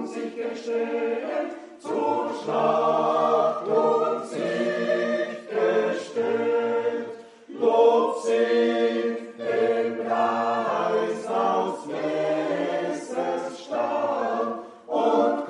sich gestellt, zur Schlacht und Sieg gestellt. Lob singt dem Geist aus Messers Stahl und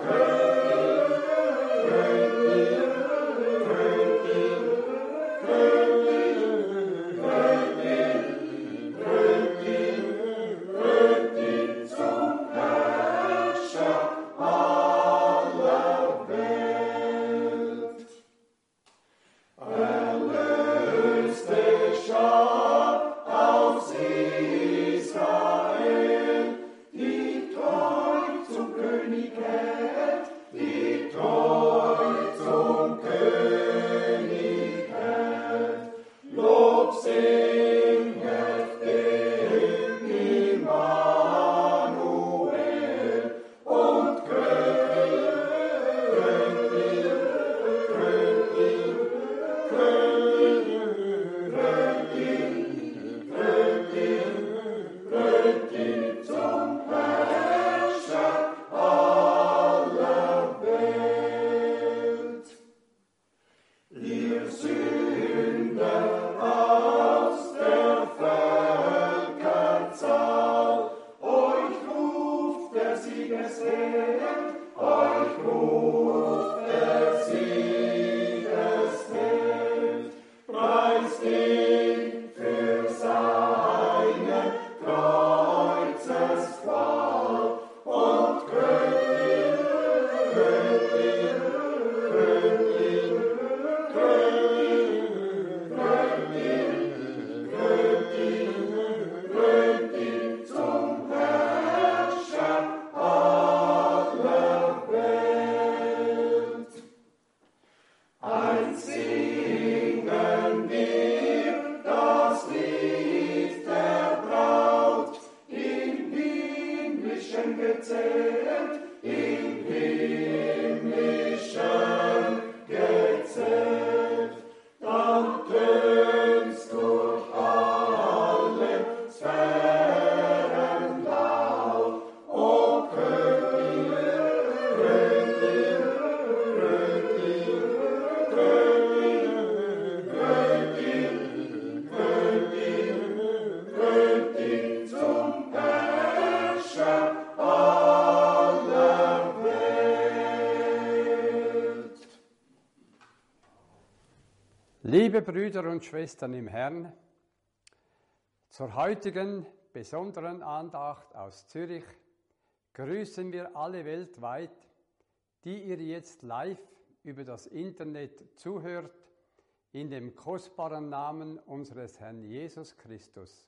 Liebe Brüder und Schwestern im Herrn, zur heutigen besonderen Andacht aus Zürich grüßen wir alle weltweit, die ihr jetzt live über das Internet zuhört, in dem kostbaren Namen unseres Herrn Jesus Christus.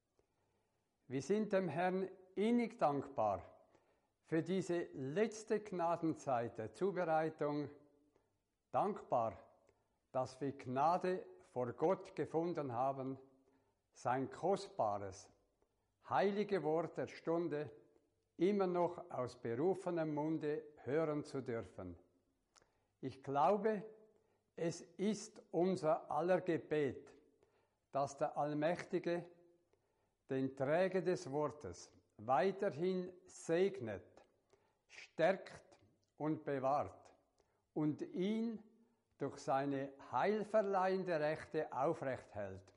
Wir sind dem Herrn innig dankbar für diese letzte Gnadenzeit der Zubereitung, dankbar, dass wir Gnade vor Gott gefunden haben, sein kostbares, heilige Wort der Stunde immer noch aus berufenem Munde hören zu dürfen. Ich glaube, es ist unser aller Gebet, dass der Allmächtige den Träger des Wortes weiterhin segnet, stärkt und bewahrt und ihn durch seine heilverleihende Rechte aufrecht hält.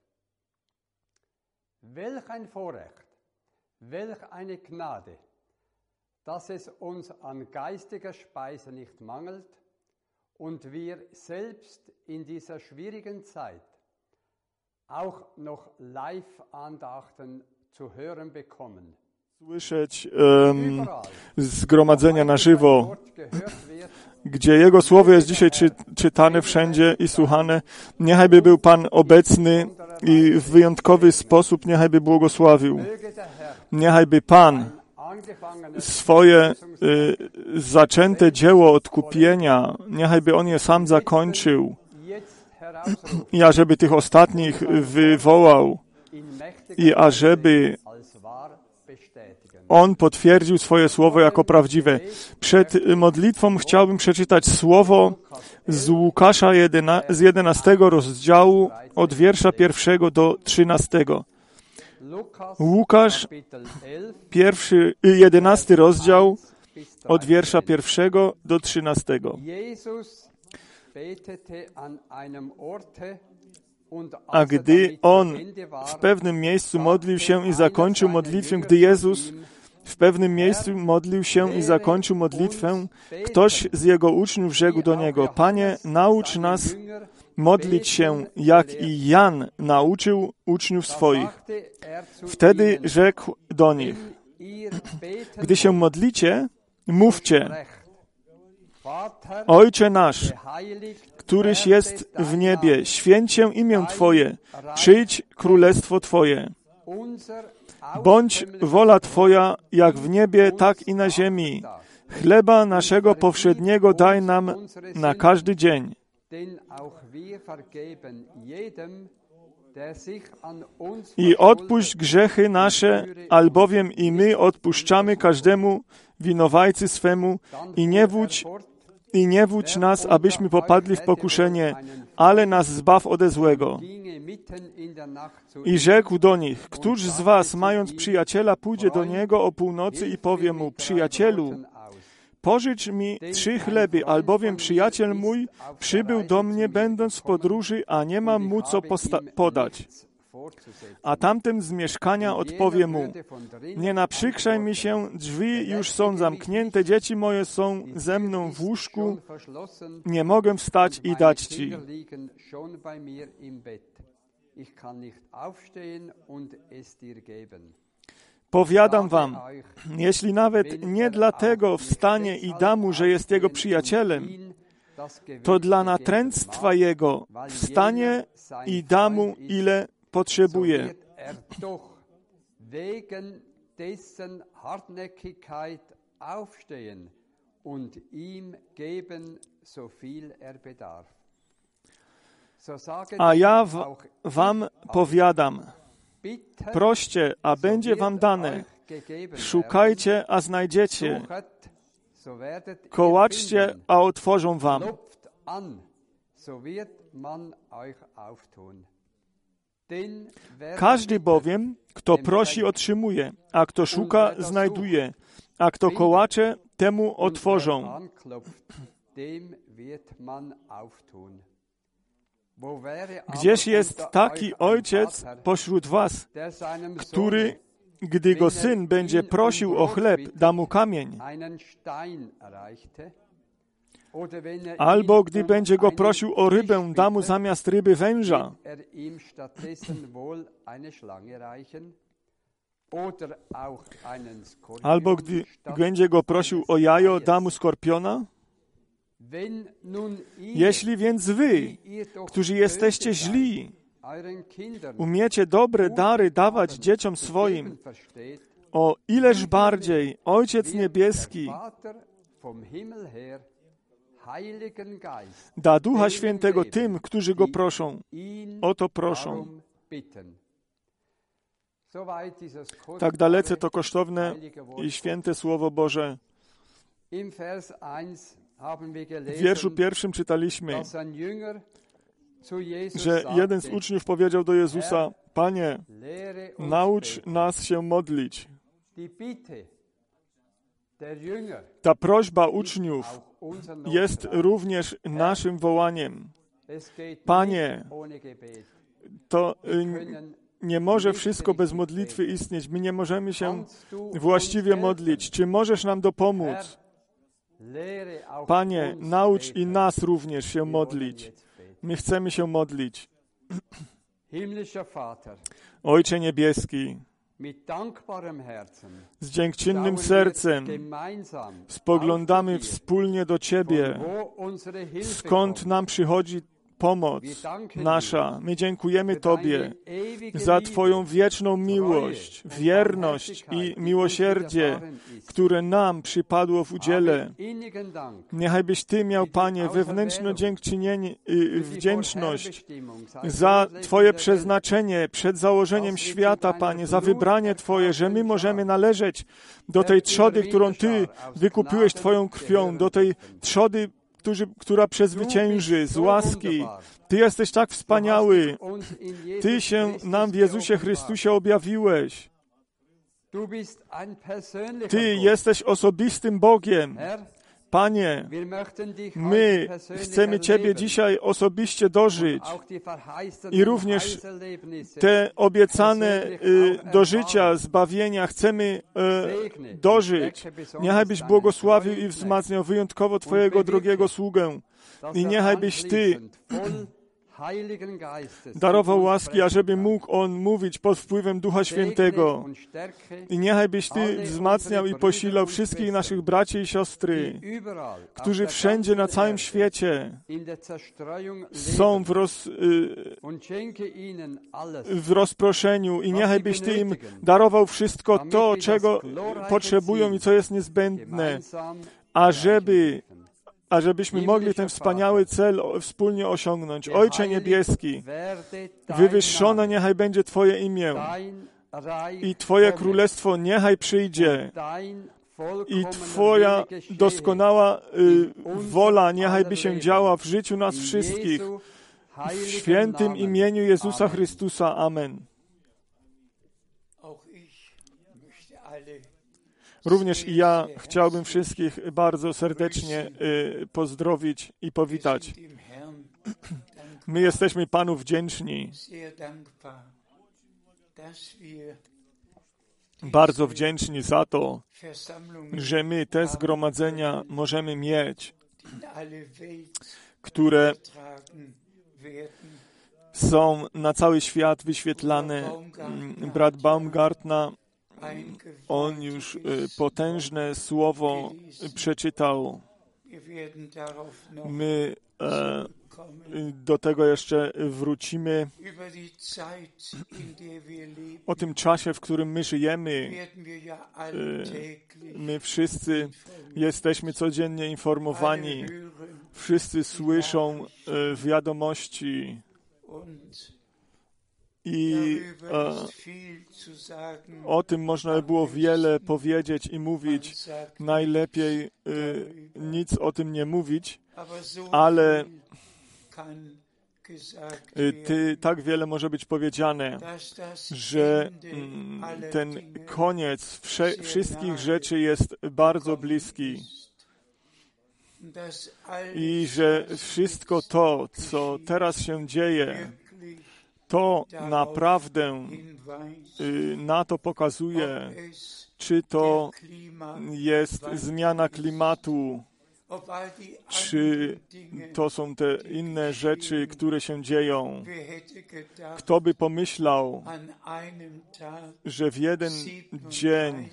Welch ein Vorrecht, welch eine Gnade, dass es uns an geistiger Speise nicht mangelt und wir selbst in dieser schwierigen Zeit auch noch Live-Andachten zu hören bekommen. Słyszeć zgromadzenia na żywo, gdzie Jego Słowo jest dzisiaj czytane wszędzie i słuchane. Niechaj by był Pan obecny i w wyjątkowy sposób niechaj by błogosławił. Niechaj by Pan swoje zaczęte dzieło odkupienia, niechaj by On je sam zakończył i ażeby tych ostatnich wywołał i ażeby On potwierdził swoje słowo jako prawdziwe. Przed modlitwą chciałbym przeczytać słowo z Łukasza z 11 rozdziału od wiersza 1 do 13. Łukasz, 11 rozdział od wiersza 1 do 13. A gdy on w pewnym miejscu modlił się i zakończył modlitwę, gdy Jezus w pewnym miejscu modlił się i zakończył modlitwę, ktoś z jego uczniów rzekł do niego: Panie, naucz nas modlić się, jak i Jan nauczył uczniów swoich. Wtedy rzekł do nich: Gdy się modlicie, mówcie: Ojcze nasz, któryś jest w niebie, święć się imię Twoje, przyjdź królestwo Twoje. Bądź wola Twoja, jak w niebie, tak i na ziemi. Chleba naszego powszedniego daj nam na każdy dzień. I odpuść grzechy nasze, albowiem i my odpuszczamy każdemu winowajcy swemu, i nie wódź nas, abyśmy popadli w pokuszenie, ale nas zbaw ode złego. I rzekł do nich: Któż z was, mając przyjaciela, pójdzie do niego o północy i powie mu: Przyjacielu, pożycz mi 3 chleby, albowiem przyjaciel mój przybył do mnie, będąc w podróży, a nie mam mu co podać. A tamten z mieszkania odpowie mu: Nie naprzykrzaj mi się, drzwi już są zamknięte, dzieci moje są ze mną w łóżku, nie mogę wstać i dać ci. Powiadam wam, jeśli nawet nie dlatego wstanie i da mu, że jest jego przyjacielem, to dla natręctwa jego wstanie i da mu, ile potrzebuje. A ja wam powiadam, proście, a będzie wam dane. Szukajcie, a znajdziecie. Kołaczcie, a otworzą wam. Każdy bowiem, kto prosi, otrzymuje, a kto szuka, znajduje, a kto kołacze, temu otworzą. Gdzież jest taki ojciec pośród was, który, gdy go syn będzie prosił o chleb, da mu kamień? Albo gdy będzie go prosił o rybę, da mu zamiast ryby węża? Albo gdy będzie go prosił o jajo, da mu skorpiona? Jeśli więc wy, którzy jesteście źli, umiecie dobre dary dawać dzieciom swoim, o ileż bardziej Ojciec Niebieski da Ducha Świętego tym, którzy Go proszą. O to proszą. Tak dalece to kosztowne i święte Słowo Boże. W wierszu 1 czytaliśmy, że jeden z uczniów powiedział do Jezusa: Panie, naucz nas się modlić. Ta prośba uczniów jest również naszym wołaniem. Panie, to nie może wszystko bez modlitwy istnieć. My nie możemy się właściwie modlić. Czy możesz nam dopomóc? Panie, naucz i nas również się modlić. My chcemy się modlić. Ojcze Niebieski, z dziękczynnym sercem spoglądamy wspólnie do Ciebie, skąd nam przychodzi pomoc nasza. My dziękujemy Tobie za Twoją wieczną miłość, wierność i miłosierdzie, które nam przypadło w udziale. Niechajbyś Ty miał, Panie, wewnętrzne dziękczynienie, wdzięczność za Twoje przeznaczenie przed założeniem świata, Panie, za wybranie Twoje, że my możemy należeć do tej trzody, którą Ty wykupiłeś Twoją krwią, do tej trzody, która przezwycięży z łaski. Ty jesteś tak wspaniały. Ty się nam w Jezusie Chrystusie objawiłeś. Ty jesteś osobistym Bogiem. Panie, my chcemy Ciebie dzisiaj osobiście dożyć i również te obiecane dożycia, zbawienia chcemy dożyć. Niechaj byś błogosławił i wzmacniał wyjątkowo Twojego drogiego sługę i niechaj byś Ty darował łaski, ażeby mógł on mówić pod wpływem Ducha Świętego. I niechaj byś Ty wzmacniał i posilał wszystkich naszych braci i siostry, którzy wszędzie na całym świecie są w rozproszeniu i niechaj byś Ty im darował wszystko to, czego potrzebują i co jest niezbędne, ażebyśmy mogli ten wspaniały cel wspólnie osiągnąć. Ojcze Niebieski, wywyższone niechaj będzie Twoje imię i Twoje królestwo niechaj przyjdzie i Twoja doskonała wola niechaj by się działa w życiu nas wszystkich. W świętym imieniu Jezusa Chrystusa. Amen. Również i ja chciałbym wszystkich bardzo serdecznie pozdrowić i powitać. My jesteśmy Panu wdzięczni. Bardzo wdzięczni za to, że my te zgromadzenia możemy mieć, które są na cały świat wyświetlane. Brat Baumgartner, on już potężne słowo przeczytał. My do tego jeszcze wrócimy. O tym czasie, w którym my żyjemy, my wszyscy jesteśmy codziennie informowani. Wszyscy słyszą wiadomości i o tym można by było wiele powiedzieć i mówić. Najlepiej nic o tym nie mówić, ale tak wiele może być powiedziane, że ten koniec wszystkich rzeczy jest bardzo bliski i że wszystko to, co teraz się dzieje, to naprawdę na to pokazuje, czy to jest zmiana klimatu, czy to są te inne rzeczy, które się dzieją. Kto by pomyślał, że w jeden dzień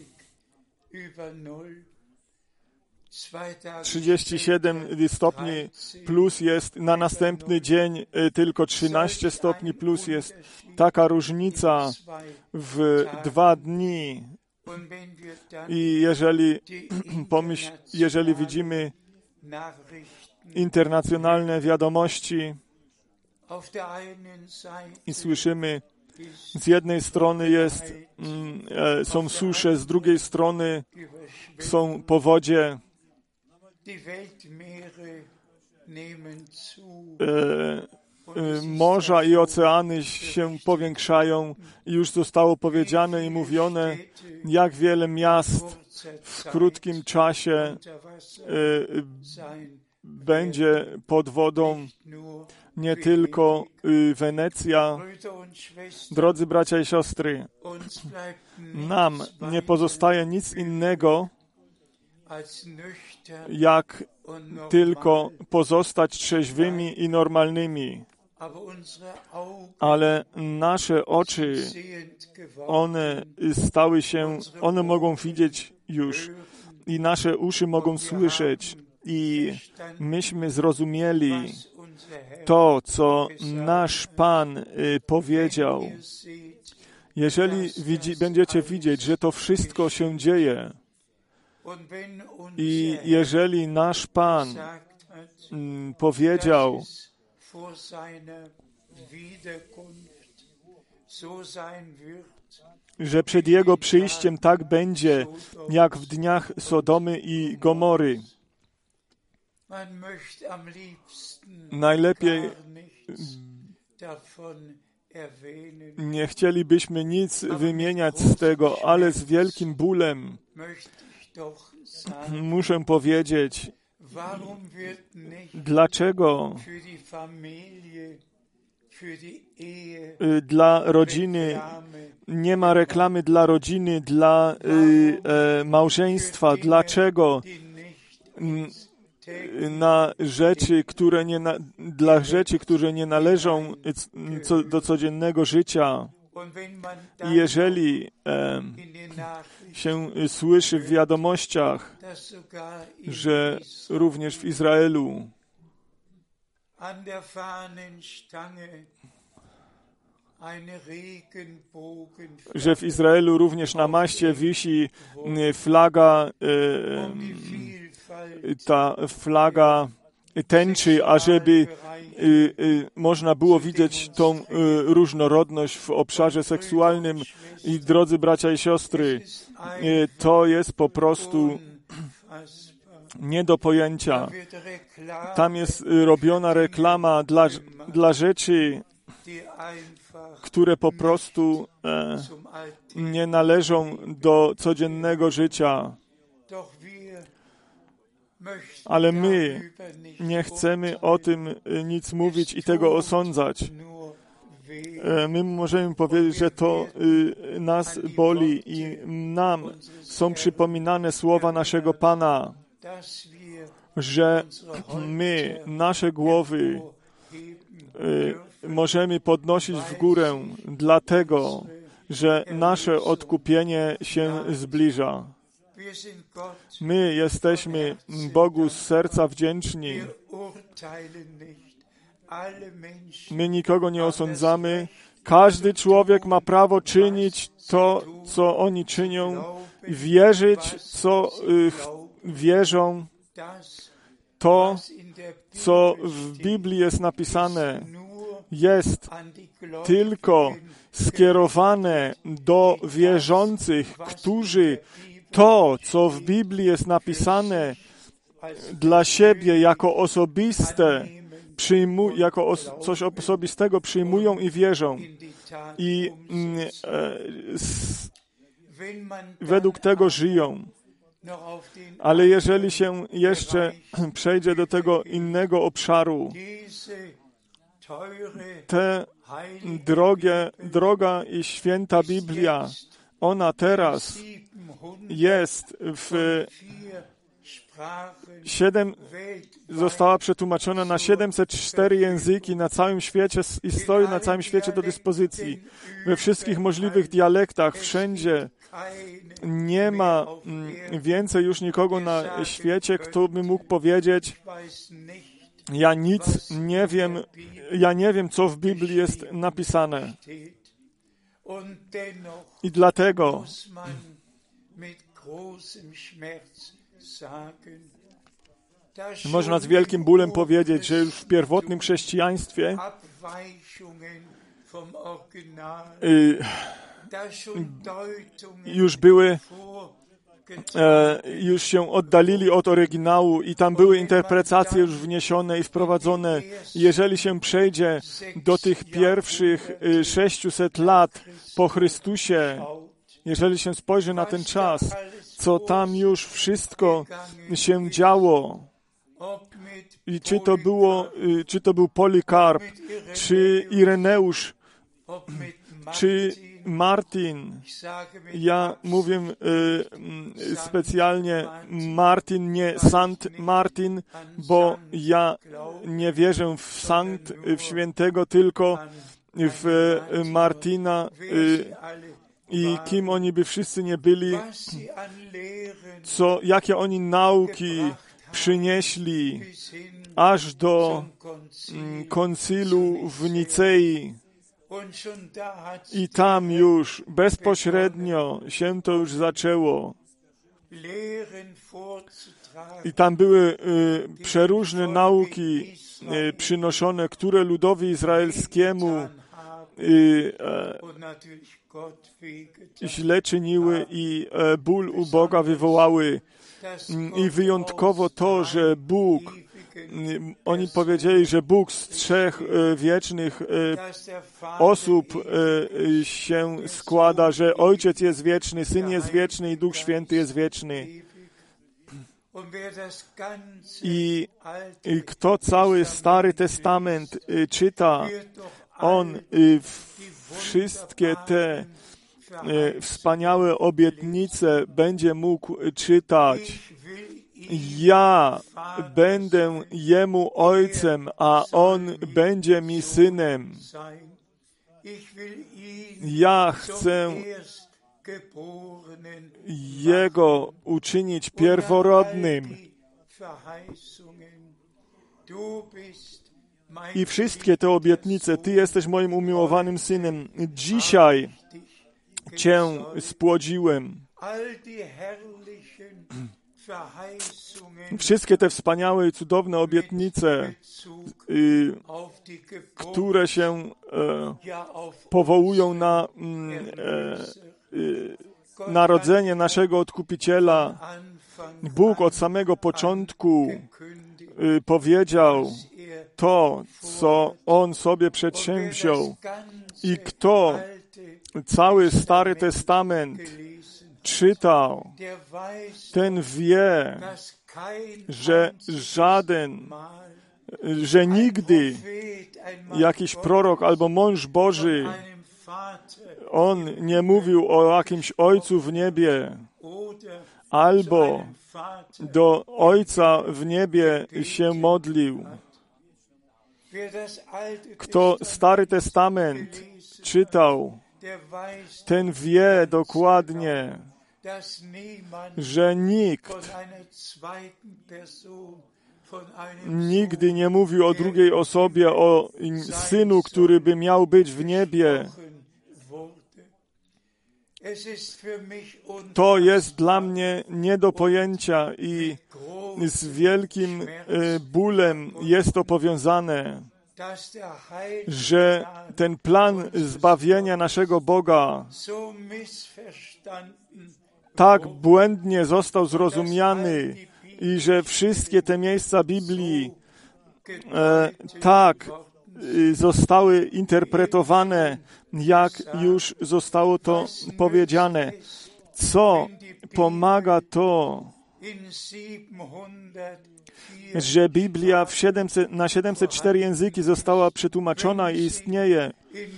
37 stopni plus jest, na następny dzień tylko 13 stopni plus jest. Taka różnica w 2 dni. I jeżeli widzimy internacjonalne wiadomości i słyszymy, z jednej strony są susze, z drugiej strony są powodzie, morza i oceany się powiększają i już zostało powiedziane i mówione, jak wiele miast w krótkim czasie będzie pod wodą, nie tylko Wenecja. Drodzy bracia i siostry, nam nie pozostaje nic innego, jak tylko pozostać trzeźwymi i normalnymi. Ale nasze oczy, one mogą widzieć już i nasze uszy mogą słyszeć i myśmy zrozumieli to, co nasz Pan powiedział. Jeżeli będziecie widzieć, że to wszystko się dzieje, i jeżeli nasz Pan powiedział, że przed Jego przyjściem tak będzie, jak w dniach Sodomy i Gomory, najlepiej Nie chcielibyśmy nic wymieniać z tego, ale z wielkim bólem muszę powiedzieć, dlaczego dla rodziny nie ma reklamy dla rodziny, dla małżeństwa. Dlaczego na rzeczy, dla rzeczy, które nie należą do codziennego życia? I jeżeli się słyszy w wiadomościach, że również w Izraelu również na maszcie wisi flaga, ta flaga tęczy, ażeby można było widzieć tą różnorodność w obszarze seksualnym. I drodzy bracia i siostry, to jest po prostu nie do pojęcia. Tam jest robiona reklama dla rzeczy, które po prostu nie należą do codziennego życia. Ale my nie chcemy o tym nic mówić i tego osądzać. My możemy powiedzieć, że to nas boli i nam są przypominane słowa naszego Pana, że my nasze głowy możemy podnosić w górę, dlatego, że nasze odkupienie się zbliża. My jesteśmy Bogu z serca wdzięczni. My nikogo nie osądzamy. Każdy człowiek ma prawo czynić to, co oni czynią, wierzyć, co wierzą. To, co w Biblii jest napisane, jest tylko skierowane do wierzących, którzy to, co w Biblii jest napisane, dla siebie jako osobiste, jako coś osobistego przyjmują i wierzą. I według tego żyją. Ale jeżeli się jeszcze przejdzie do tego innego obszaru, ta droga i święta Biblia, ona teraz jest została przetłumaczona na 704 języki na całym świecie i stoi na całym świecie do dyspozycji. We wszystkich możliwych dialektach, wszędzie. Nie ma więcej już nikogo na świecie, kto by mógł powiedzieć: ja nic nie wiem, co w Biblii jest napisane. I dlatego można z wielkim bólem powiedzieć, że już w pierwotnym chrześcijaństwie już się oddalili od oryginału i tam były interpretacje już wniesione i wprowadzone. Jeżeli się przejdzie do tych pierwszych 600 lat po Chrystusie, jeżeli się spojrzy na ten czas, co tam już wszystko się działo, i czy to był Polikarp, czy Ireneusz, czy Martin. Ja mówię specjalnie Martin, nie Sankt Martin, bo ja nie wierzę w świętego, tylko w Martina i kim oni by wszyscy nie byli, jakie oni nauki przynieśli aż do koncilu w Nicei. I tam już bezpośrednio się to już zaczęło. I tam były przeróżne nauki przynoszone, które ludowi izraelskiemu źle czyniły i ból u Boga wywołały. I wyjątkowo to, że Bóg oni powiedzieli, że Bóg z trzech wiecznych osób się składa, że Ojciec jest wieczny, Syn jest wieczny i Duch Święty jest wieczny. I kto cały Stary Testament czyta, on wszystkie te wspaniałe obietnice będzie mógł czytać. Ja będę jemu ojcem, a on będzie mi synem. Ja chcę jego uczynić pierworodnym. I wszystkie te obietnice, Ty jesteś moim umiłowanym synem. Dzisiaj Cię spłodziłem. Wszystkie te wspaniałe i cudowne obietnice, które się powołują na narodzenie naszego Odkupiciela, Bóg od samego początku powiedział to, co On sobie przedsięwziął. I kto cały Stary Testament czytał, ten wie, że nigdy jakiś prorok albo mąż Boży, on nie mówił o jakimś Ojcu w niebie, albo do Ojca w niebie się modlił. Kto Stary Testament czytał, ten wie dokładnie, że nikt nigdy nie mówił o drugiej osobie, o Synu, który by miał być w niebie. To jest dla mnie nie do pojęcia i z wielkim bólem jest to powiązane, że ten plan zbawienia naszego Boga tak błędnie został zrozumiany i że wszystkie te miejsca Biblii tak zostały interpretowane, jak już zostało to powiedziane. Co pomaga to, że Biblia na 704 języki została przetłumaczona i istnieje.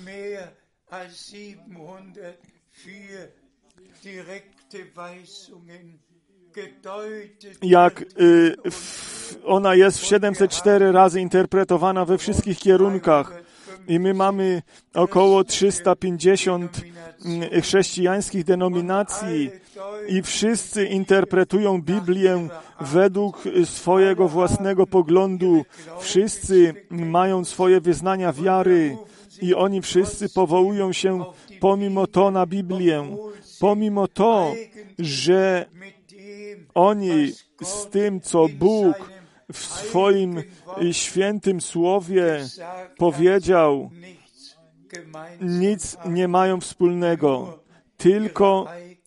Jak ona jest w 704 razy interpretowana we wszystkich kierunkach. I my mamy około 350 chrześcijańskich denominacji i wszyscy interpretują Biblię według swojego własnego poglądu. Wszyscy mają swoje wyznania wiary i oni wszyscy powołują się pomimo to na Biblię. Pomimo to, że oni z tym, co Bóg w swoim świętym słowie powiedział, nic nie mają wspólnego, tylko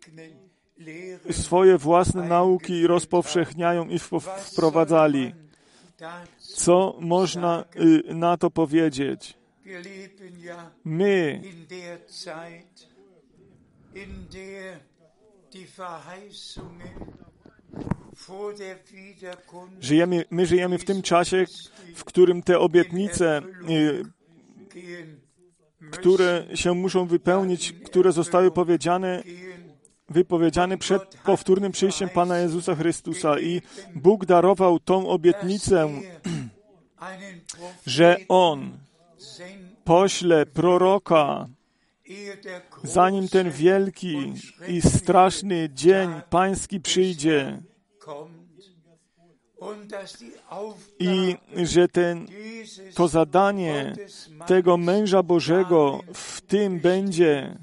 swoje własne nauki rozpowszechniają i wprowadzali. Co można na to powiedzieć? My żyjemy w tym czasie, w którym te obietnice, które się muszą wypełnić, które zostały wypowiedziane przed powtórnym przyjściem Pana Jezusa Chrystusa. I Bóg darował tą obietnicę, że On pośle proroka, zanim ten wielki i straszny dzień Pański przyjdzie. I że to zadanie tego męża Bożego w tym będzie,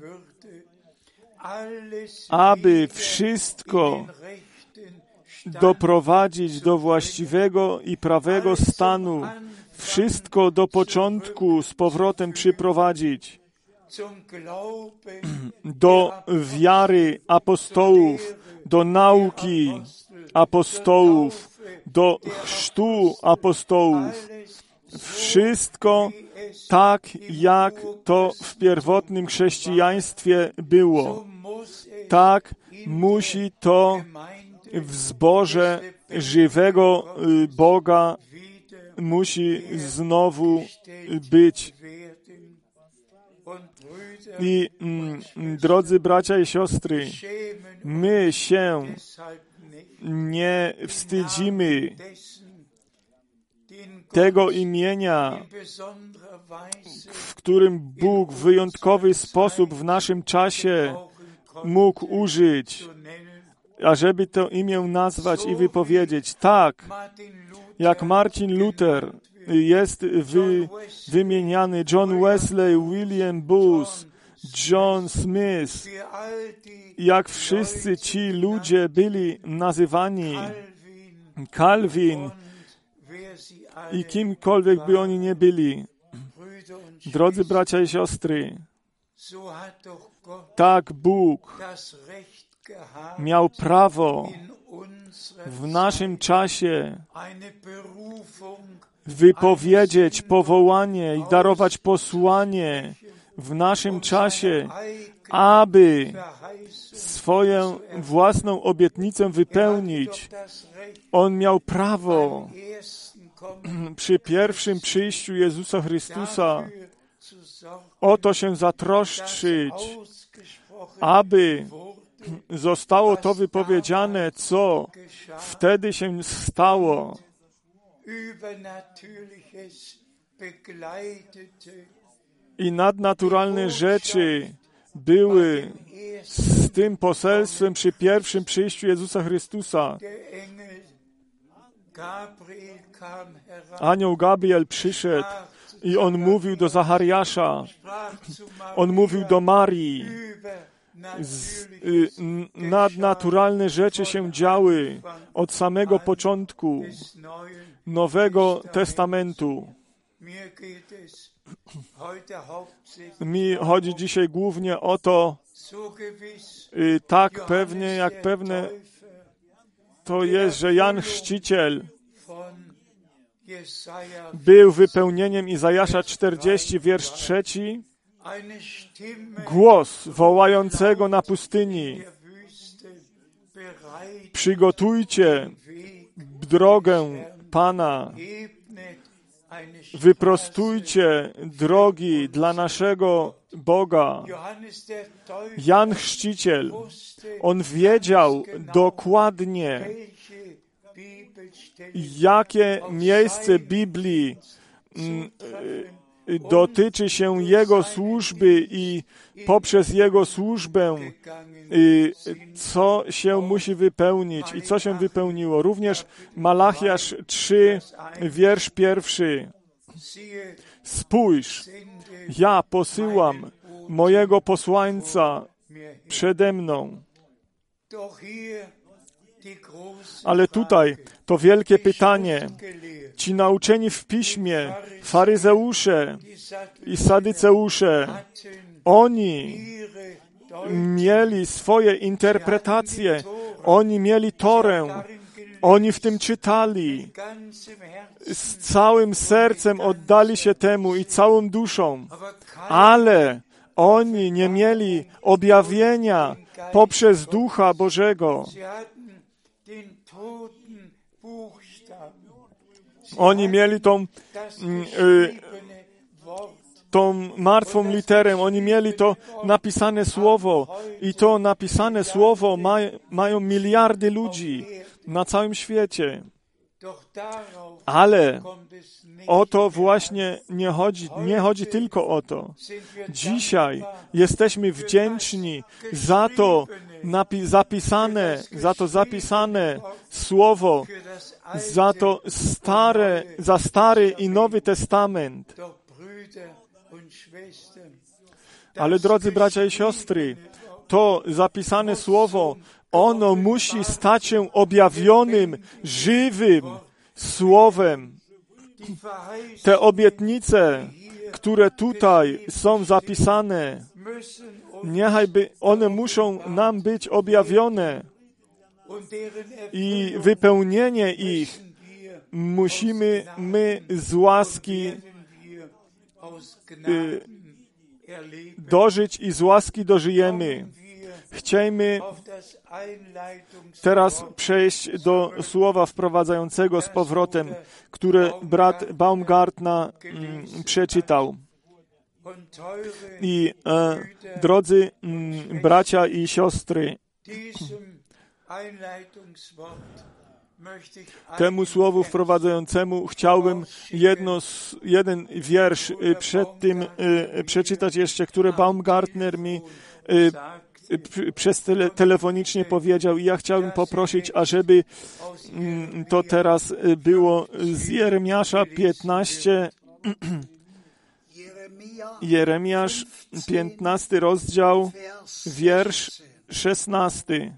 aby wszystko doprowadzić do właściwego i prawego stanu, wszystko do początku z powrotem przyprowadzić, do wiary apostołów, do nauki apostołów, do chrztu apostołów. Wszystko tak, jak to w pierwotnym chrześcijaństwie było. Tak musi to w zborze żywego Boga musi znowu być. I drodzy bracia i siostry, my się nie wstydzimy tego imienia, w którym Bóg w wyjątkowy sposób w naszym czasie mógł użyć, ażeby to imię nazwać i wypowiedzieć. Tak, jak Martin Luther jest wymieniany, John Wesley, William Booth, John Smith, jak wszyscy ci ludzie byli nazywani, Calvin i kimkolwiek by oni nie byli. Drodzy bracia i siostry, tak Bóg miał prawo w naszym czasie wypowiedzieć powołanie i darować posłanie w naszym czasie, aby swoją własną obietnicę wypełnić. On miał prawo przy pierwszym przyjściu Jezusa Chrystusa o to się zatroszczyć, aby zostało to wypowiedziane, co wtedy się stało. I nadnaturalne rzeczy były z tym poselstwem przy pierwszym przyjściu Jezusa Chrystusa. Anioł Gabriel przyszedł i on mówił do Zachariasza, on mówił do Marii. Nadnaturalne rzeczy się działy od samego początku Nowego Testamentu. Mi chodzi dzisiaj głównie o to, tak pewnie, jak pewne to jest, że Jan Chrzciciel był wypełnieniem Izajasza 40, wiersz 3, głos wołającego na pustyni: przygotujcie drogę Pana, wyprostujcie drogi dla naszego Boga. Jan Chrzciciel, on wiedział dokładnie, jakie miejsce Biblii dotyczy się Jego służby i poprzez Jego służbę co się musi wypełnić i co się wypełniło. Również Malachiasz 3, wiersz 1. Spójrz, ja posyłam mojego posłańca przede mną. Ale tutaj to wielkie pytanie. Ci nauczeni w piśmie, faryzeusze i sadyceusze, oni mieli swoje interpretacje, oni mieli Torę, oni w tym czytali, z całym sercem oddali się temu i całą duszą, ale oni nie mieli objawienia poprzez Ducha Bożego. Oni mieli tą martwą literę, oni mieli to napisane słowo i to napisane słowo mają miliardy ludzi na całym świecie. Ale o to właśnie nie chodzi tylko o to. Dzisiaj jesteśmy wdzięczni za to zapisane słowo, za Stary i Nowy Testament. Ale drodzy bracia i siostry, to zapisane słowo, ono musi stać się objawionym, żywym słowem. Te obietnice, które tutaj są zapisane, niechajby one muszą nam być objawione i wypełnienie ich musimy my z łaski dożyć i z łaski dożyjemy. Chciejmy teraz przejść do słowa wprowadzającego z powrotem, które brat Baumgartner przeczytał. I drodzy bracia i siostry, temu słowu wprowadzającemu chciałbym jeden wiersz przed tym przeczytać jeszcze, który Baumgartner mi telefonicznie powiedział i ja chciałbym poprosić, ażeby to teraz było z Jeremiasza 15, Jeremiasz 15 rozdział, wiersz 16.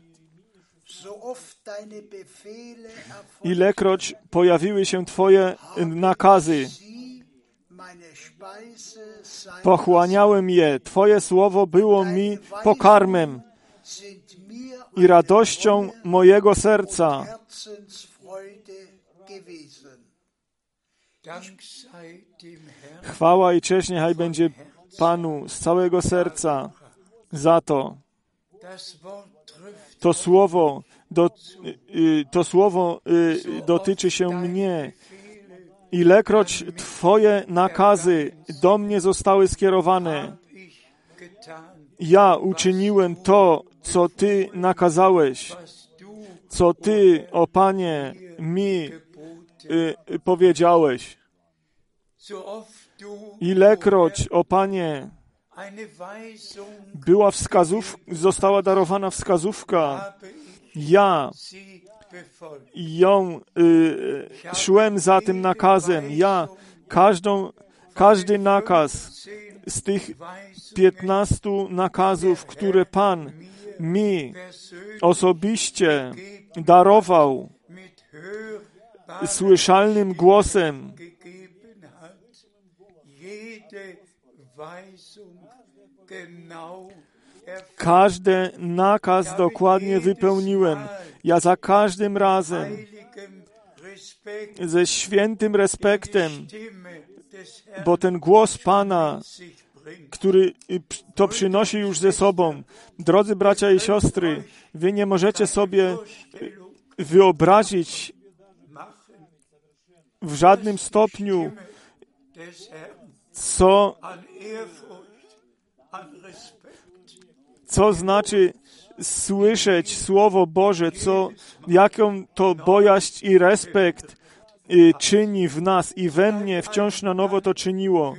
Ilekroć pojawiły się Twoje nakazy, pochłaniałem je. Twoje słowo było mi pokarmem i radością mojego serca. Chwała i cześć niechaj będzie Panu z całego serca za to. To słowo dotyczy się mnie. Ilekroć Twoje nakazy do mnie zostały skierowane, ja uczyniłem to, co Ty nakazałeś, co Ty, o Panie, mi powiedziałeś. Ilekroć, o Panie, została darowana wskazówka, ja ją szłem za tym nakazem. Ja każdy nakaz z tych 15 nakazów, które Pan mi osobiście darował słyszalnym głosem, każdy nakaz dokładnie wypełniłem. Ja za każdym razem ze świętym respektem, bo ten głos Pana, który to przynosi już ze sobą. Drodzy bracia i siostry, wy nie możecie sobie wyobrazić w żadnym stopniu, co znaczy słyszeć Słowo Boże, jaką to bojaźń i respekt czyni w nas i we mnie wciąż na nowo to czyniło.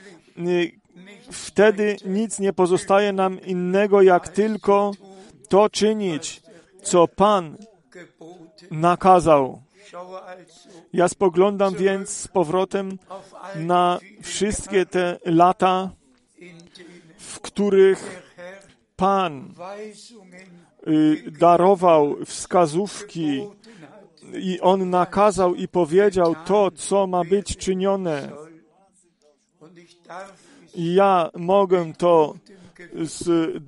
Wtedy nic nie pozostaje nam innego, jak tylko to czynić, co Pan nakazał. Ja spoglądam więc z powrotem na wszystkie te lata, w których Pan darował wskazówki i On nakazał i powiedział to, co ma być czynione. I ja mogę to z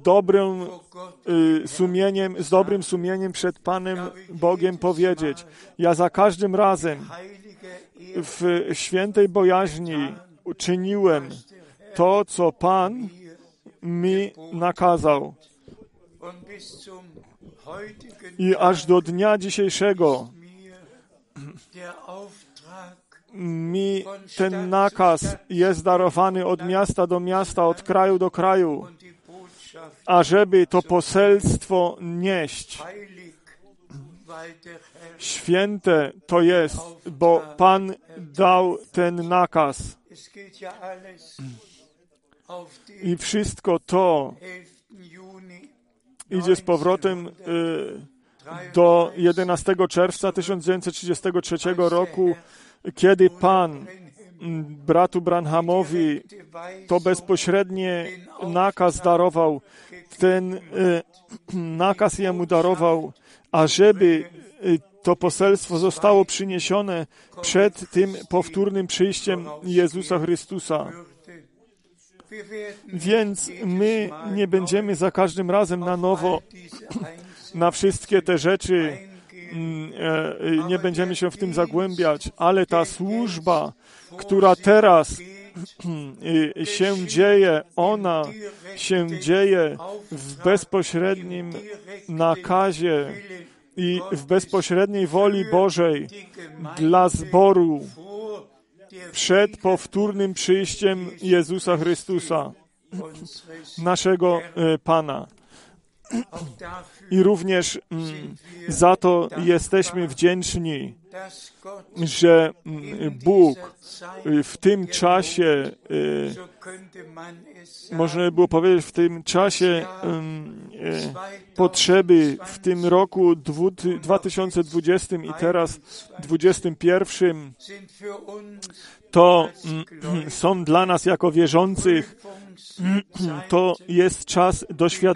dobrym sumieniem przed Panem Bogiem powiedzieć. Ja za każdym razem w świętej bojaźni czyniłem to, co Pan mi nakazał. I aż do dnia dzisiejszego mi ten nakaz jest darowany od miasta do miasta, od kraju do kraju, ażeby to poselstwo nieść. Święte to jest, bo Pan dał ten nakaz. I wszystko to idzie z powrotem do 11 czerwca 1933 roku, kiedy Pan bratu Branhamowi to bezpośrednie nakaz darował. Ten nakaz jemu darował, ażeby to poselstwo zostało przyniesione przed tym powtórnym przyjściem Jezusa Chrystusa. Więc my nie będziemy za każdym razem na nowo na wszystkie te rzeczy nie będziemy się w tym zagłębiać, ale ta służba, która teraz się dzieje, ona się dzieje w bezpośrednim nakazie i w bezpośredniej woli Bożej dla zboru przed powtórnym przyjściem Jezusa Chrystusa, naszego Pana. I również za to jesteśmy wdzięczni, że Bóg w tym czasie, można by było powiedzieć, w tym czasie potrzeby, w tym roku 2020 i teraz 2021, to są dla nas jako wierzących, to jest czas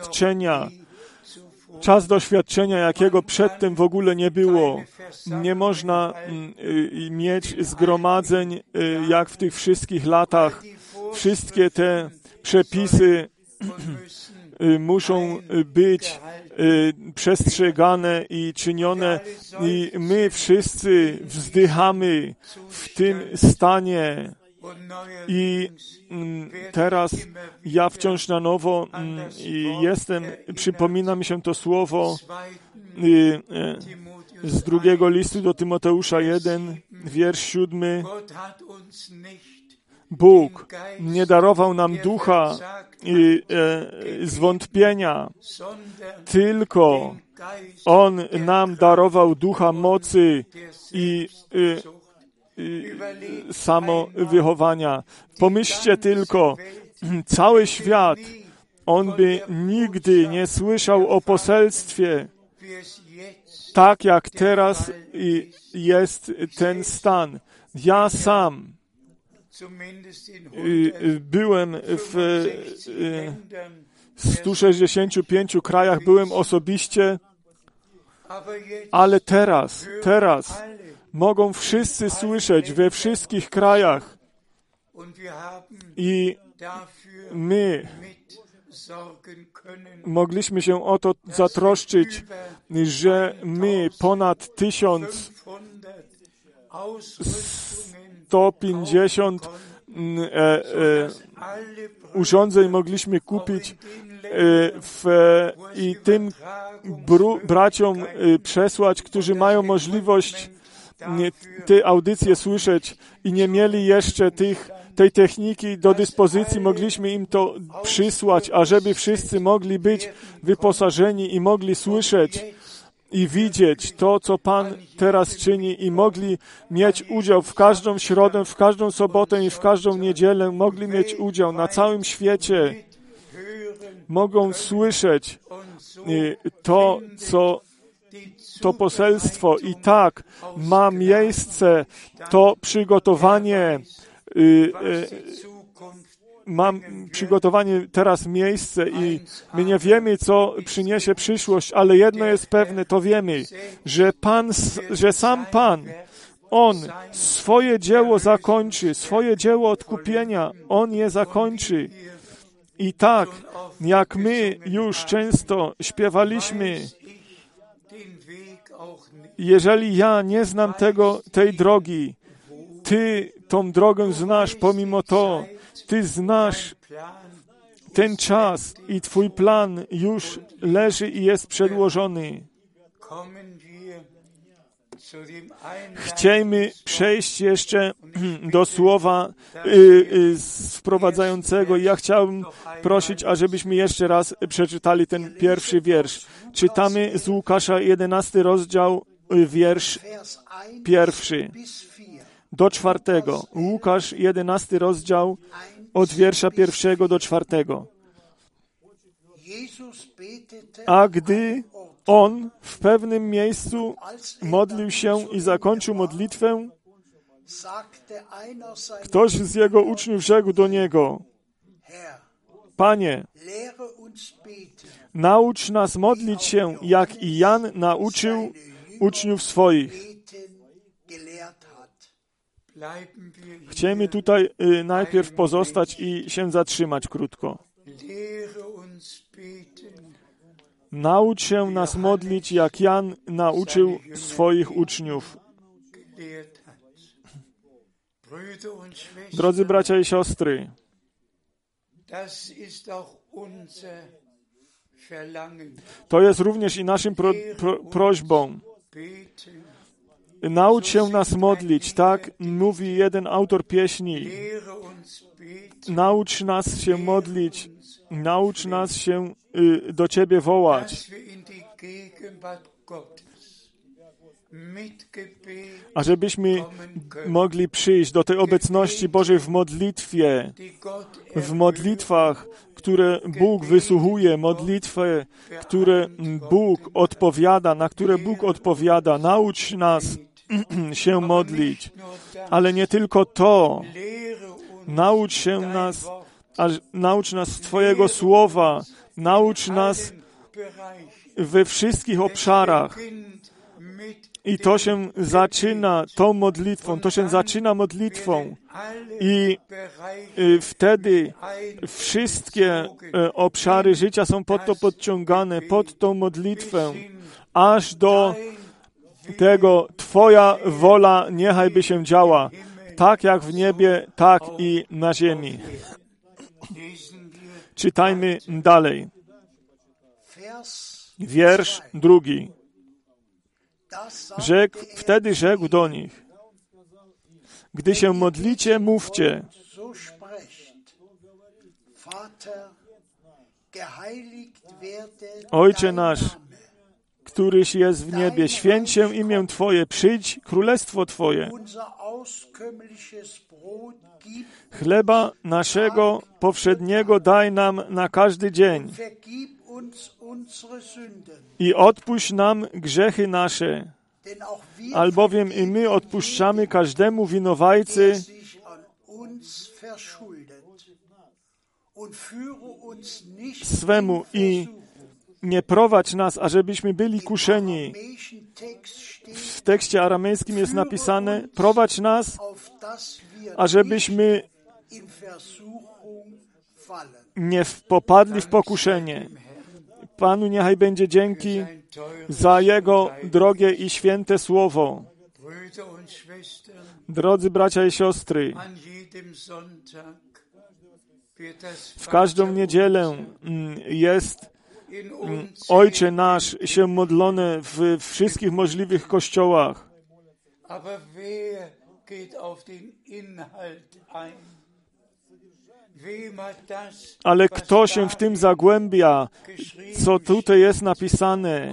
doświadczenia, jakiego przedtem w ogóle nie było. Nie można mieć zgromadzeń jak w tych wszystkich latach. Wszystkie te przepisy muszą być przestrzegane i czynione i my wszyscy wzdychamy w tym stanie. I teraz ja wciąż na nowo przypomina mi się to słowo z drugiego listu do Tymoteusza 1, wiersz 7. Bóg nie darował nam ducha zwątpienia, tylko On nam darował ducha mocy i samowychowania. Pomyślcie tylko, cały świat, on by nigdy nie słyszał o poselstwie, tak jak teraz jest ten stan. Ja sam byłem w 165 krajach, byłem osobiście, ale teraz mogą wszyscy słyszeć we wszystkich krajach i my mogliśmy się o to zatroszczyć, że my ponad 1150 urządzeń mogliśmy kupić i tym braciom przesłać, którzy mają możliwość te audycje słyszeć i nie mieli jeszcze tej techniki do dyspozycji, mogliśmy im to przysłać, ażeby wszyscy mogli być wyposażeni i mogli słyszeć i widzieć to, co Pan teraz czyni i mogli mieć udział w każdą środę, w każdą sobotę i w każdą niedzielę, mogli mieć udział na całym świecie, mogą słyszeć to poselstwo i tak ma miejsce to przygotowanie, mam przygotowanie teraz miejsce i my nie wiemy, co przyniesie przyszłość, ale jedno jest pewne, to wiemy, że sam Pan, On swoje dzieło zakończy, swoje dzieło odkupienia, On je zakończy. I tak, jak my już często śpiewaliśmy, jeżeli ja nie znam tej drogi, Ty tą drogę znasz, pomimo to, Ty znasz ten czas i Twój plan już leży i jest przedłożony. Chciejmy przejść jeszcze do słowa wprowadzającego. Ja chciałbym prosić, ażebyśmy jeszcze raz przeczytali ten pierwszy wiersz. Czytamy z Łukasza 11 rozdział, wiersz 1 do 4. Łukasz 11 rozdział od wiersza 1 do 4. A gdy On w pewnym miejscu modlił się i zakończył modlitwę, ktoś z Jego uczniów rzekł do Niego: Panie, naucz nas modlić się, jak i Jan nauczył uczniów swoich. Chcemy tutaj najpierw pozostać i się zatrzymać krótko. Naucz się nas modlić, jak Jan nauczył swoich uczniów. Drodzy bracia i siostry, to jest również i naszym prośbą. Naucz się nas modlić, tak mówi jeden autor pieśni. Naucz nas się modlić, naucz nas się do Ciebie wołać. A żebyśmy mogli przyjść do tej obecności Bożej w modlitwie, w modlitwach, które Bóg wysłuchuje, modlitwy, które Bóg odpowiada, na które Bóg odpowiada. Naucz nas się modlić, ale nie tylko to. Naucz nas Twojego słowa, naucz nas we wszystkich obszarach. I to się zaczyna tą modlitwą, to się zaczyna modlitwą. I wtedy wszystkie obszary życia są pod to podciągane, pod tą modlitwę, aż do tego Twoja wola niechaj by się działa, tak jak w niebie, tak i na ziemi. Czytajmy dalej. Wiersz 2. Wtedy rzekł do nich: gdy się modlicie, mówcie: Ojcze nasz, któryś jest w niebie, święć się imię Twoje, przyjdź królestwo Twoje. Chleba naszego powszedniego daj nam na każdy dzień i odpuść nam grzechy nasze, albowiem i my odpuszczamy każdemu winowajcy swemu i nie prowadź nas, ażebyśmy byli kuszeni. W tekście aramejskim jest napisane: prowadź nas, ażebyśmy nie popadli w pokuszenie. Panu niechaj będzie dzięki za Jego drogie i święte słowo. Drodzy bracia i siostry, w każdą niedzielę jest Ojcze nasz się modlone w wszystkich możliwych kościołach. Ale kto się w tym zagłębia, co tutaj jest napisane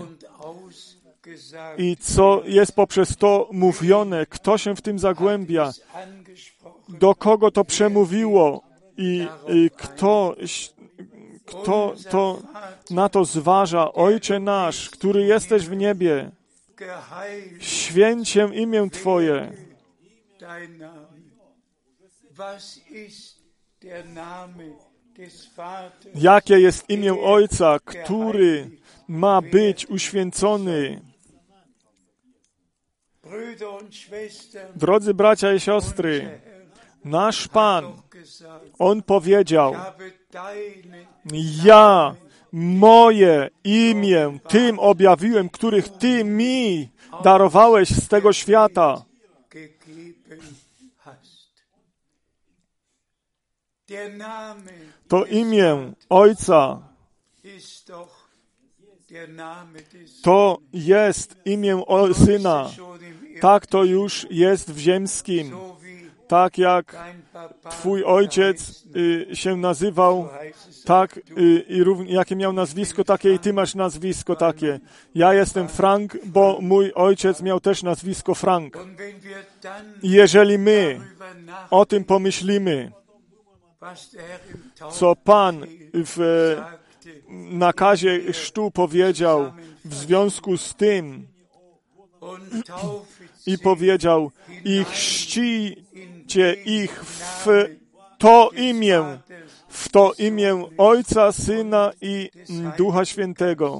i co jest poprzez to mówione, kto się w tym zagłębia, do kogo to przemówiło i kto to na to zważa. Ojcze nasz, który jesteś w niebie, święć się imię Twoje. Jakie jest imię Ojca, który ma być uświęcony? Drodzy bracia i siostry, nasz Pan, On powiedział: ja moje imię tym objawiłem, których Ty mi darowałeś z tego świata. To imię Ojca, to jest imię Syna. Tak to już jest w ziemskim. Tak jak Twój ojciec się nazywał, tak i jakie miał nazwisko, takie i Ty masz nazwisko takie. Ja jestem Frank, bo mój ojciec miał też nazwisko Frank. I jeżeli my o tym pomyślimy, co Pan w nakazie chrztu powiedział w związku z tym i powiedział: i chrzcijcie ich w to imię Ojca, Syna i Ducha Świętego.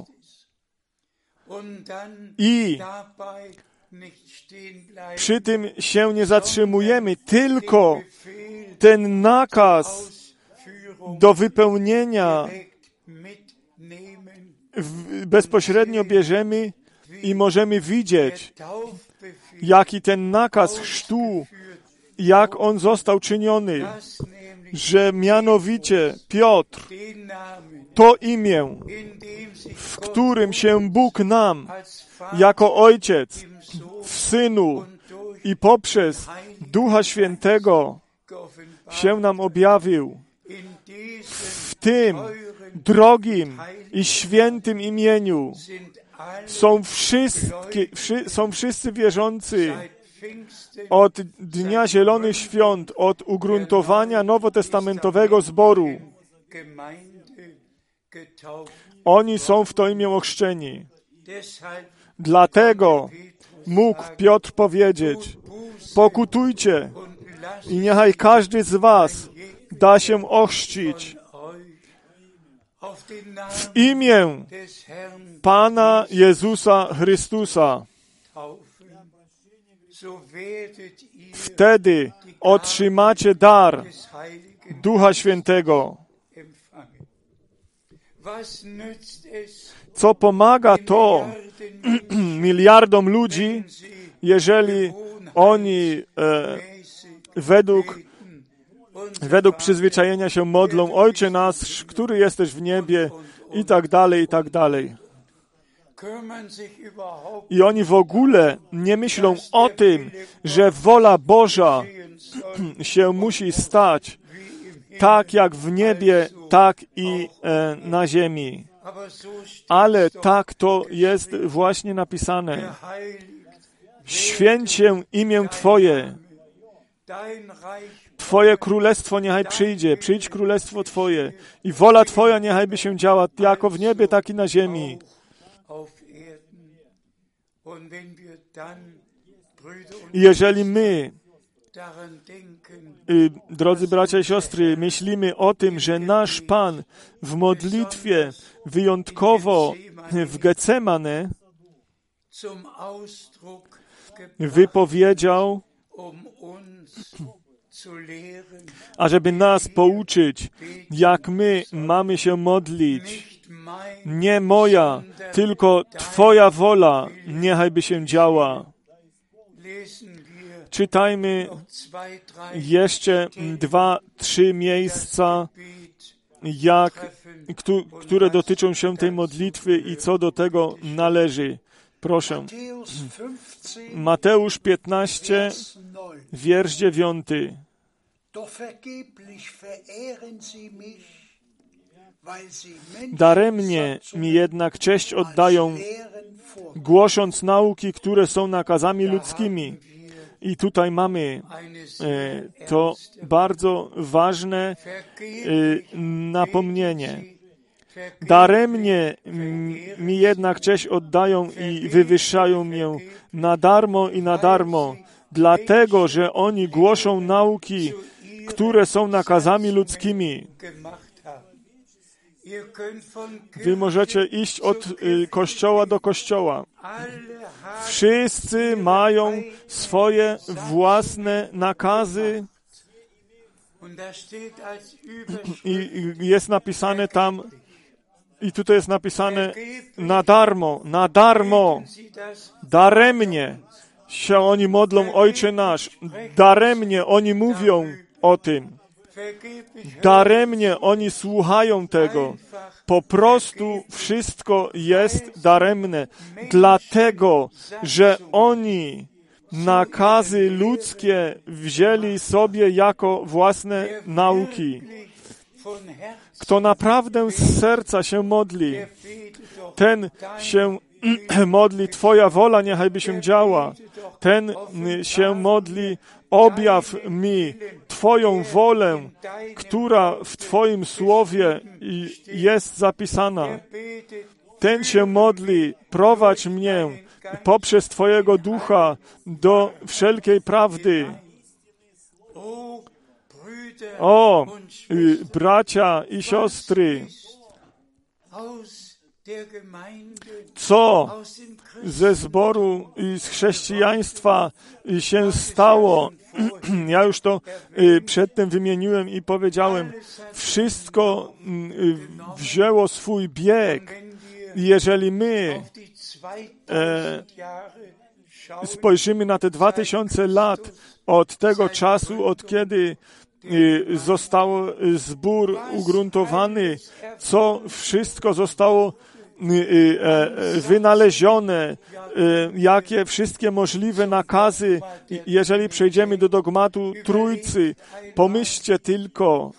I przy tym się nie zatrzymujemy, tylko ten nakaz do wypełnienia bezpośrednio bierzemy i możemy widzieć, jaki ten nakaz chrztu, jak on został czyniony, że mianowicie Piotr, to imię, w którym się Bóg nam, jako Ojciec, w Synu i poprzez Ducha Świętego się nam objawił, w tym drogim i świętym imieniu są wszyscy wierzący od Dnia Zielonych Świąt, od ugruntowania nowotestamentowego zboru. Oni są w to imię ochrzczeni. Dlatego mógł Piotr powiedzieć: pokutujcie i niechaj każdy z was da się ochrzcić w imię Pana Jezusa Chrystusa. Wtedy otrzymacie dar Ducha Świętego. Co pomaga to miliardom ludzi, jeżeli oni według przyzwyczajenia się modlą: Ojcze nasz, który jesteś w niebie, i tak dalej, i tak dalej. I oni w ogóle nie myślą o tym, że wola Boża się musi stać tak jak w niebie, tak i na ziemi. Ale tak to jest właśnie napisane. Święć się imię Twoje. Twoje królestwo niechaj przyjdzie. Przyjdź królestwo Twoje. I wola Twoja niechaj by się działa jako w niebie, tak i na ziemi. I jeżeli my, drodzy bracia i siostry, myślimy o tym, że nasz Pan w modlitwie wyjątkowo w Getsemane wypowiedział, ażeby nas pouczyć, jak my mamy się modlić. Nie moja, tylko Twoja wola niechaj by się działa. Czytajmy jeszcze 2-3 miejsca, które dotyczą się tej modlitwy i co do tego należy. Proszę. Mateusz 15, wiersz 9. Daremnie mi jednak cześć oddają, głosząc nauki, które są nakazami ludzkimi. I tutaj mamy to bardzo ważne napomnienie. Daremnie mi jednak cześć oddają i wywyższają mnie na darmo i na darmo, dlatego, że oni głoszą nauki, które są nakazami ludzkimi. Wy możecie iść od kościoła do kościoła. Wszyscy mają swoje własne nakazy i jest napisane tam, i tutaj jest napisane na darmo, daremnie się oni modlą Ojcze nasz, daremnie oni mówią o tym, daremnie oni słuchają tego. Po prostu wszystko jest daremne, dlatego, że oni nakazy ludzkie wzięli sobie jako własne nauki. Kto naprawdę z serca się modli, ten się modli, Twoja wola niechaj by się działa. Ten się modli, objaw mi Twoją wolę, która w Twoim słowie jest zapisana. Ten się modli, prowadź mnie poprzez Twojego Ducha do wszelkiej prawdy. O, bracia i siostry, co ze zboru i z chrześcijaństwa się stało? Ja już to przedtem wymieniłem i powiedziałem, wszystko wzięło swój bieg, Jeżeli my spojrzymy na te 2000 lat od tego czasu, od kiedy został zbór ugruntowany, co wszystko zostało wynalezione, jakie wszystkie możliwe nakazy, jeżeli przejdziemy do dogmatu Trójcy, pomyślcie tylko,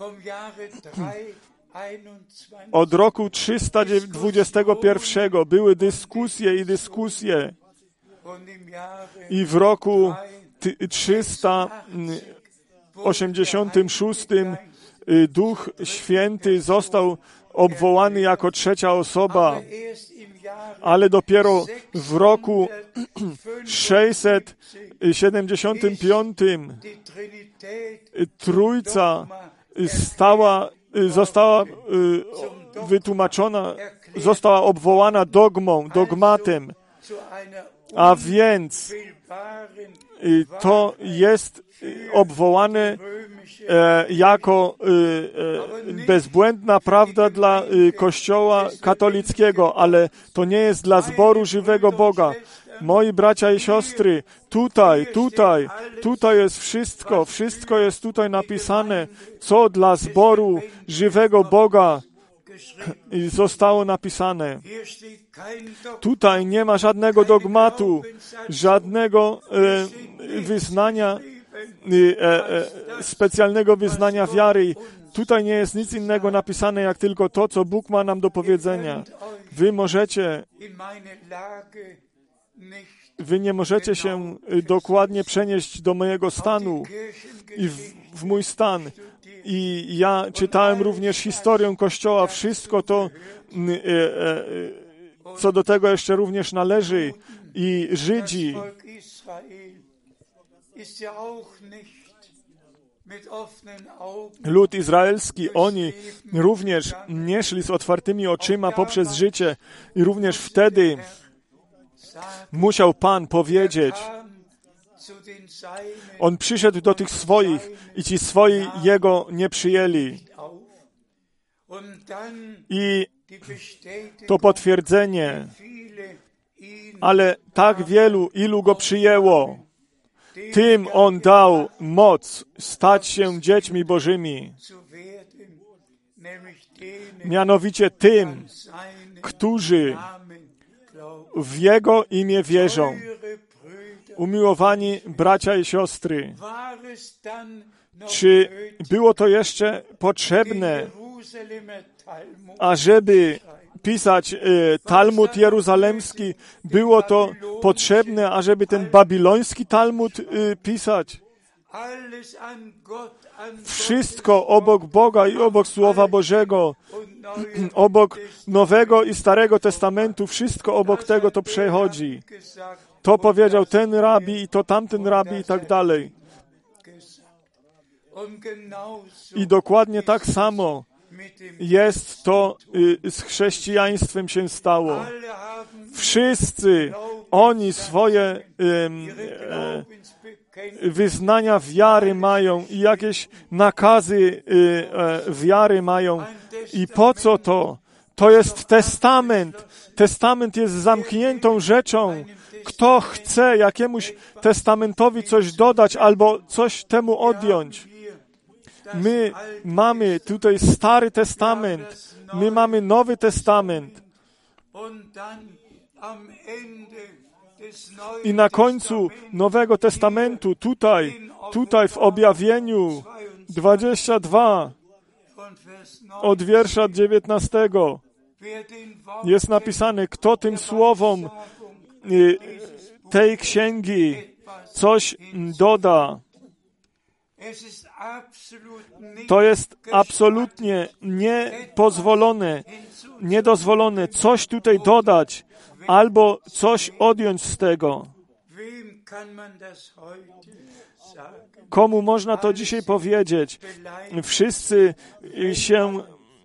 od roku 321 były dyskusje i dyskusje i w roku 386 Duch Święty został obwołany jako trzecia osoba, ale dopiero w roku 675 Trójca została wytłumaczona, została obwołana dogmatem, a więc to jest obwołane jako bezbłędna prawda dla Kościoła katolickiego, ale to nie jest dla zboru żywego Boga. Moi bracia i siostry, tutaj jest wszystko jest tutaj napisane, co dla zboru żywego Boga zostało napisane. Tutaj nie ma żadnego dogmatu, żadnego wyznania, specjalnego wyznania wiary. Tutaj nie jest nic innego napisane, jak tylko to, co Bóg ma nam do powiedzenia. Wy nie możecie się dokładnie przenieść do mojego stanu i w mój stan. I ja czytałem również historię Kościoła, wszystko to, co do tego jeszcze również należy, i Żydzi. Lud izraelski, oni również nie szli z otwartymi oczyma poprzez życie i również wtedy musiał Pan powiedzieć, On przyszedł do tych swoich i ci swoi Jego nie przyjęli. I to potwierdzenie, ale tak wielu, ilu Go przyjęło, tym On dał moc stać się dziećmi Bożymi. Mianowicie tym, którzy w Jego imię wierzą. Umiłowani bracia i siostry, czy było to jeszcze potrzebne, ażeby pisać Talmud jeruzalemski? Było to potrzebne, ażeby ten babiloński Talmud pisać? Wszystko obok Boga i obok Słowa Bożego, obok Nowego i Starego Testamentu, wszystko obok tego to przechodzi. To powiedział ten rabi i to tamten rabi i tak dalej. I dokładnie tak samo jest to z chrześcijaństwem się stało. Wszyscy oni swoje wyznania wiary mają i jakieś nakazy wiary mają. I po co to? To jest testament. Testament jest zamkniętą rzeczą. Kto chce jakiemuś testamentowi coś dodać albo coś temu odjąć? My mamy tutaj Stary Testament. My mamy Nowy Testament. I na końcu Nowego Testamentu, tutaj w Objawieniu 22, od wiersza 19, jest napisane, kto tym słowom tej księgi coś doda. To jest absolutnie niedozwolone coś tutaj dodać albo coś odjąć z tego. Komu można to dzisiaj powiedzieć? Wszyscy się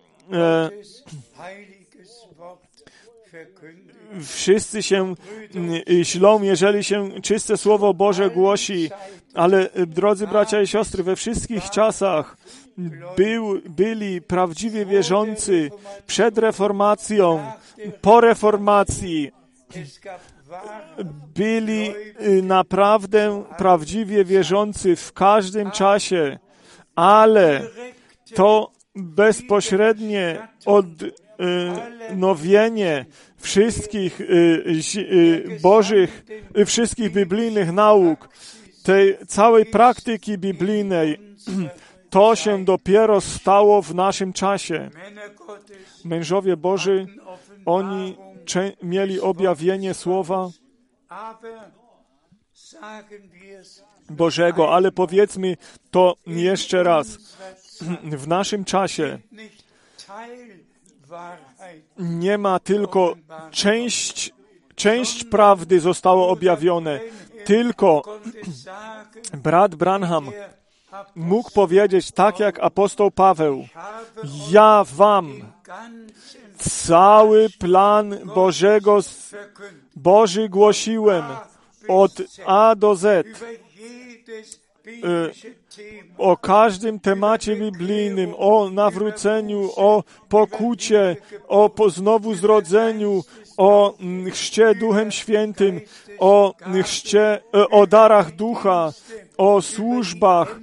ślą, jeżeli się czyste Słowo Boże głosi, ale drodzy bracia i siostry, we wszystkich czasach byli prawdziwie wierzący przed reformacją, po reformacji. Byli naprawdę prawdziwie wierzący w każdym czasie, ale to bezpośrednie odnowienie wszystkich wszystkich biblijnych nauk, tej całej praktyki biblijnej, to się dopiero stało w naszym czasie. Mężowie Boży, oni mieli objawienie Słowa Bożego, ale powiedzmy to jeszcze raz. W naszym czasie nie ma tylko część prawdy zostało objawione, tylko brat Branham mógł powiedzieć tak jak apostoł Paweł: ja wam cały plan Boży głosiłem od A do Z. O każdym temacie biblijnym, o nawróceniu, o pokucie, o znowu-zrodzeniu, o chrzcie Duchem Świętym, o darach Ducha, o służbach,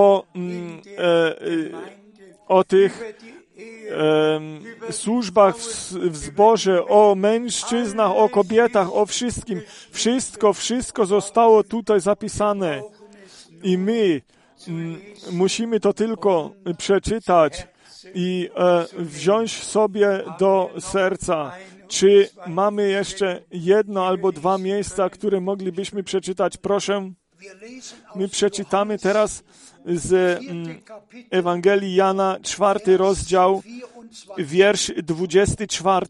o tych służbach w zborze, o mężczyznach, o kobietach, o wszystkim. Wszystko zostało tutaj zapisane. I my musimy to tylko przeczytać i wziąć sobie do serca. Czy mamy jeszcze jedno albo dwa miejsca, które moglibyśmy przeczytać? Proszę. My przeczytamy teraz z Ewangelii Jana, 4 rozdział, wiersz 24.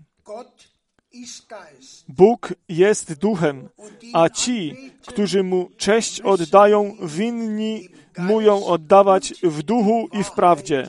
Bóg jest duchem, a ci, którzy Mu cześć oddają, winni Mu ją oddawać w duchu i w prawdzie.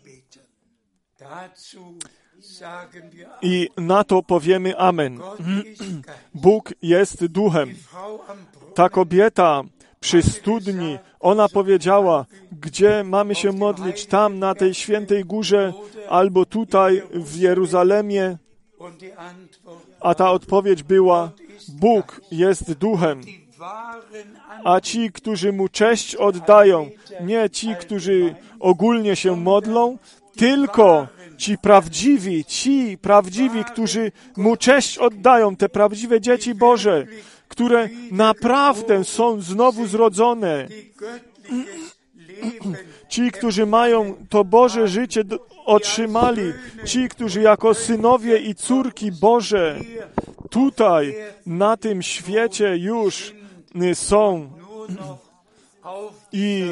I na to powiemy amen. Bóg jest duchem. Ta kobieta przy studni, ona powiedziała, gdzie mamy się modlić, tam na tej świętej górze, albo tutaj w Jeruzalemie. A ta odpowiedź była, Bóg jest duchem. A ci, którzy Mu cześć oddają, nie ci, którzy ogólnie się modlą, tylko ci prawdziwi, którzy Mu cześć oddają, te prawdziwe dzieci Boże, które naprawdę są znowu zrodzone. Ci, którzy mają to Boże życie otrzymali, ci, którzy jako synowie i córki Boże tutaj, na tym świecie już są i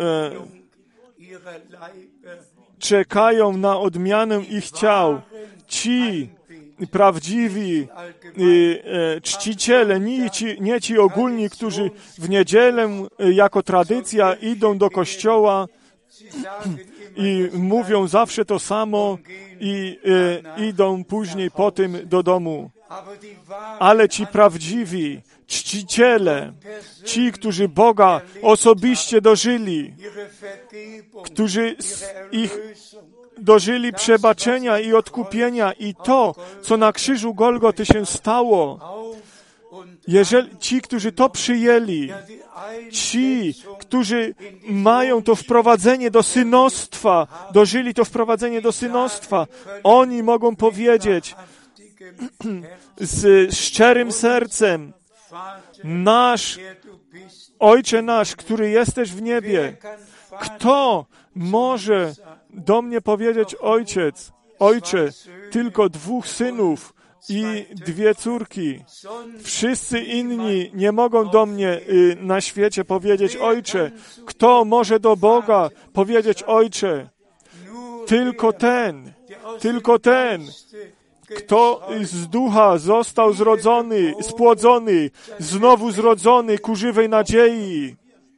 czekają na odmianę ich ciał. Ci prawdziwi czciciele, nie ci ogólni, którzy w niedzielę jako tradycja idą do kościoła i mówią zawsze to samo i idą później po tym do domu. Ale ci prawdziwi czciciele, ci, którzy Boga osobiście dożyli, którzy dożyli przebaczenia i odkupienia i to, co na krzyżu Golgoty się stało, jeżeli ci, którzy to przyjęli, ci, którzy mają to wprowadzenie do synostwa, dożyli to wprowadzenie do synostwa, oni mogą powiedzieć z szczerym sercem, Ojcze nasz, który jesteś w niebie, kto może do mnie powiedzieć Ojcze, tylko 2 synów i 2 córki. Wszyscy inni nie mogą do mnie na świecie powiedzieć Ojcze. Kto może do Boga powiedzieć Ojcze? Tylko ten, kto z ducha został zrodzony, spłodzony, znowu zrodzony ku żywej nadziei,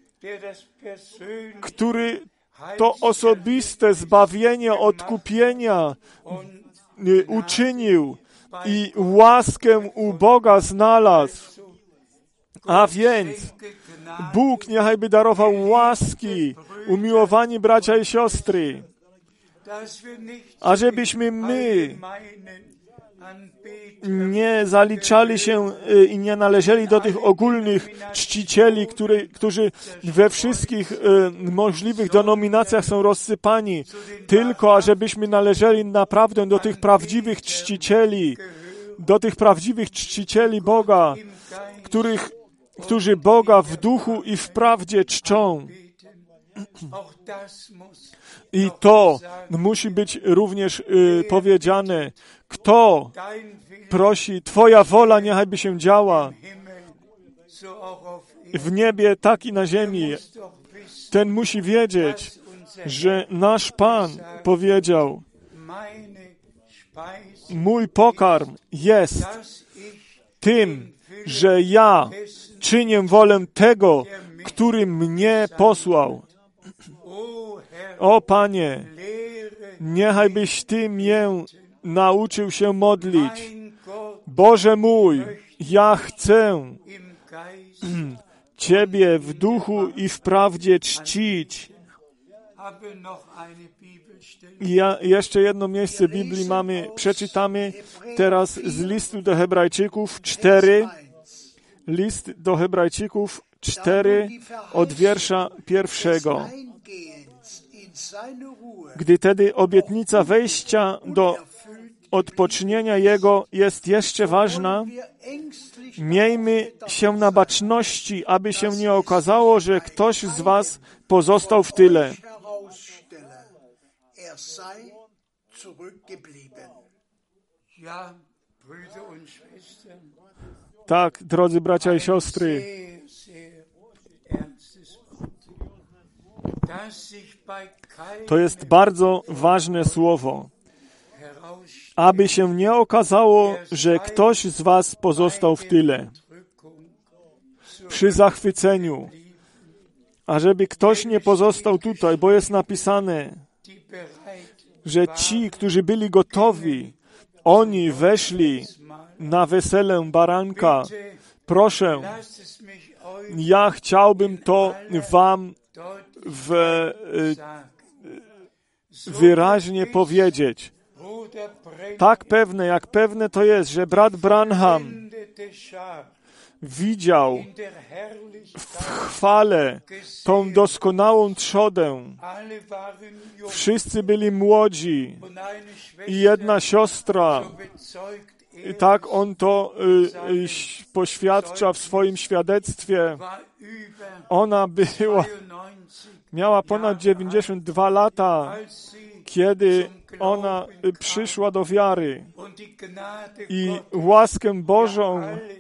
który to osobiste zbawienie, odkupienia uczynił i łaskę u Boga znalazł. A więc Bóg niechajby darował łaski, umiłowani bracia i siostry, ażebyśmy my nie zaliczali się i nie należeli do tych ogólnych czcicieli, którzy we wszystkich możliwych denominacjach są rozsypani, tylko ażebyśmy należeli naprawdę do tych prawdziwych czcicieli, Boga, którzy Boga w duchu i w prawdzie czczą. I to musi być również powiedziane. Kto prosi, Twoja wola niechajby się działa w niebie, tak i na ziemi. Ten musi wiedzieć, że nasz Pan powiedział, mój pokarm jest tym, że ja czynię wolę tego, który mnie posłał. O Panie, niechajbyś Ty mnie nauczył się modlić. Boże mój, ja chcę Ciebie w duchu i w prawdzie czcić. I jeszcze jedno miejsce Biblii przeczytamy teraz z listu do Hebrajczyków 4. List do Hebrajczyków 4 od wiersza 1. Gdy tedy obietnica wejścia do odpocznienia Jego jest jeszcze ważna, miejmy się na baczności, aby się nie okazało, że ktoś z was pozostał w tyle. Tak, drodzy bracia i siostry, to jest bardzo ważne słowo, aby się nie okazało, że ktoś z was pozostał w tyle przy zachwyceniu, ażeby ktoś nie pozostał tutaj, bo jest napisane, że ci, którzy byli gotowi, oni weszli na weselę baranka. Proszę, ja chciałbym to wam wyraźnie powiedzieć. Tak pewne, jak pewne to jest, że brat Branham widział w chwale tą doskonałą trzodę. Wszyscy byli młodzi i jedna siostra, i tak on to poświadcza w swoim świadectwie. Ona miała ponad 92 lata, kiedy ona przyszła do wiary i łaskę Bożą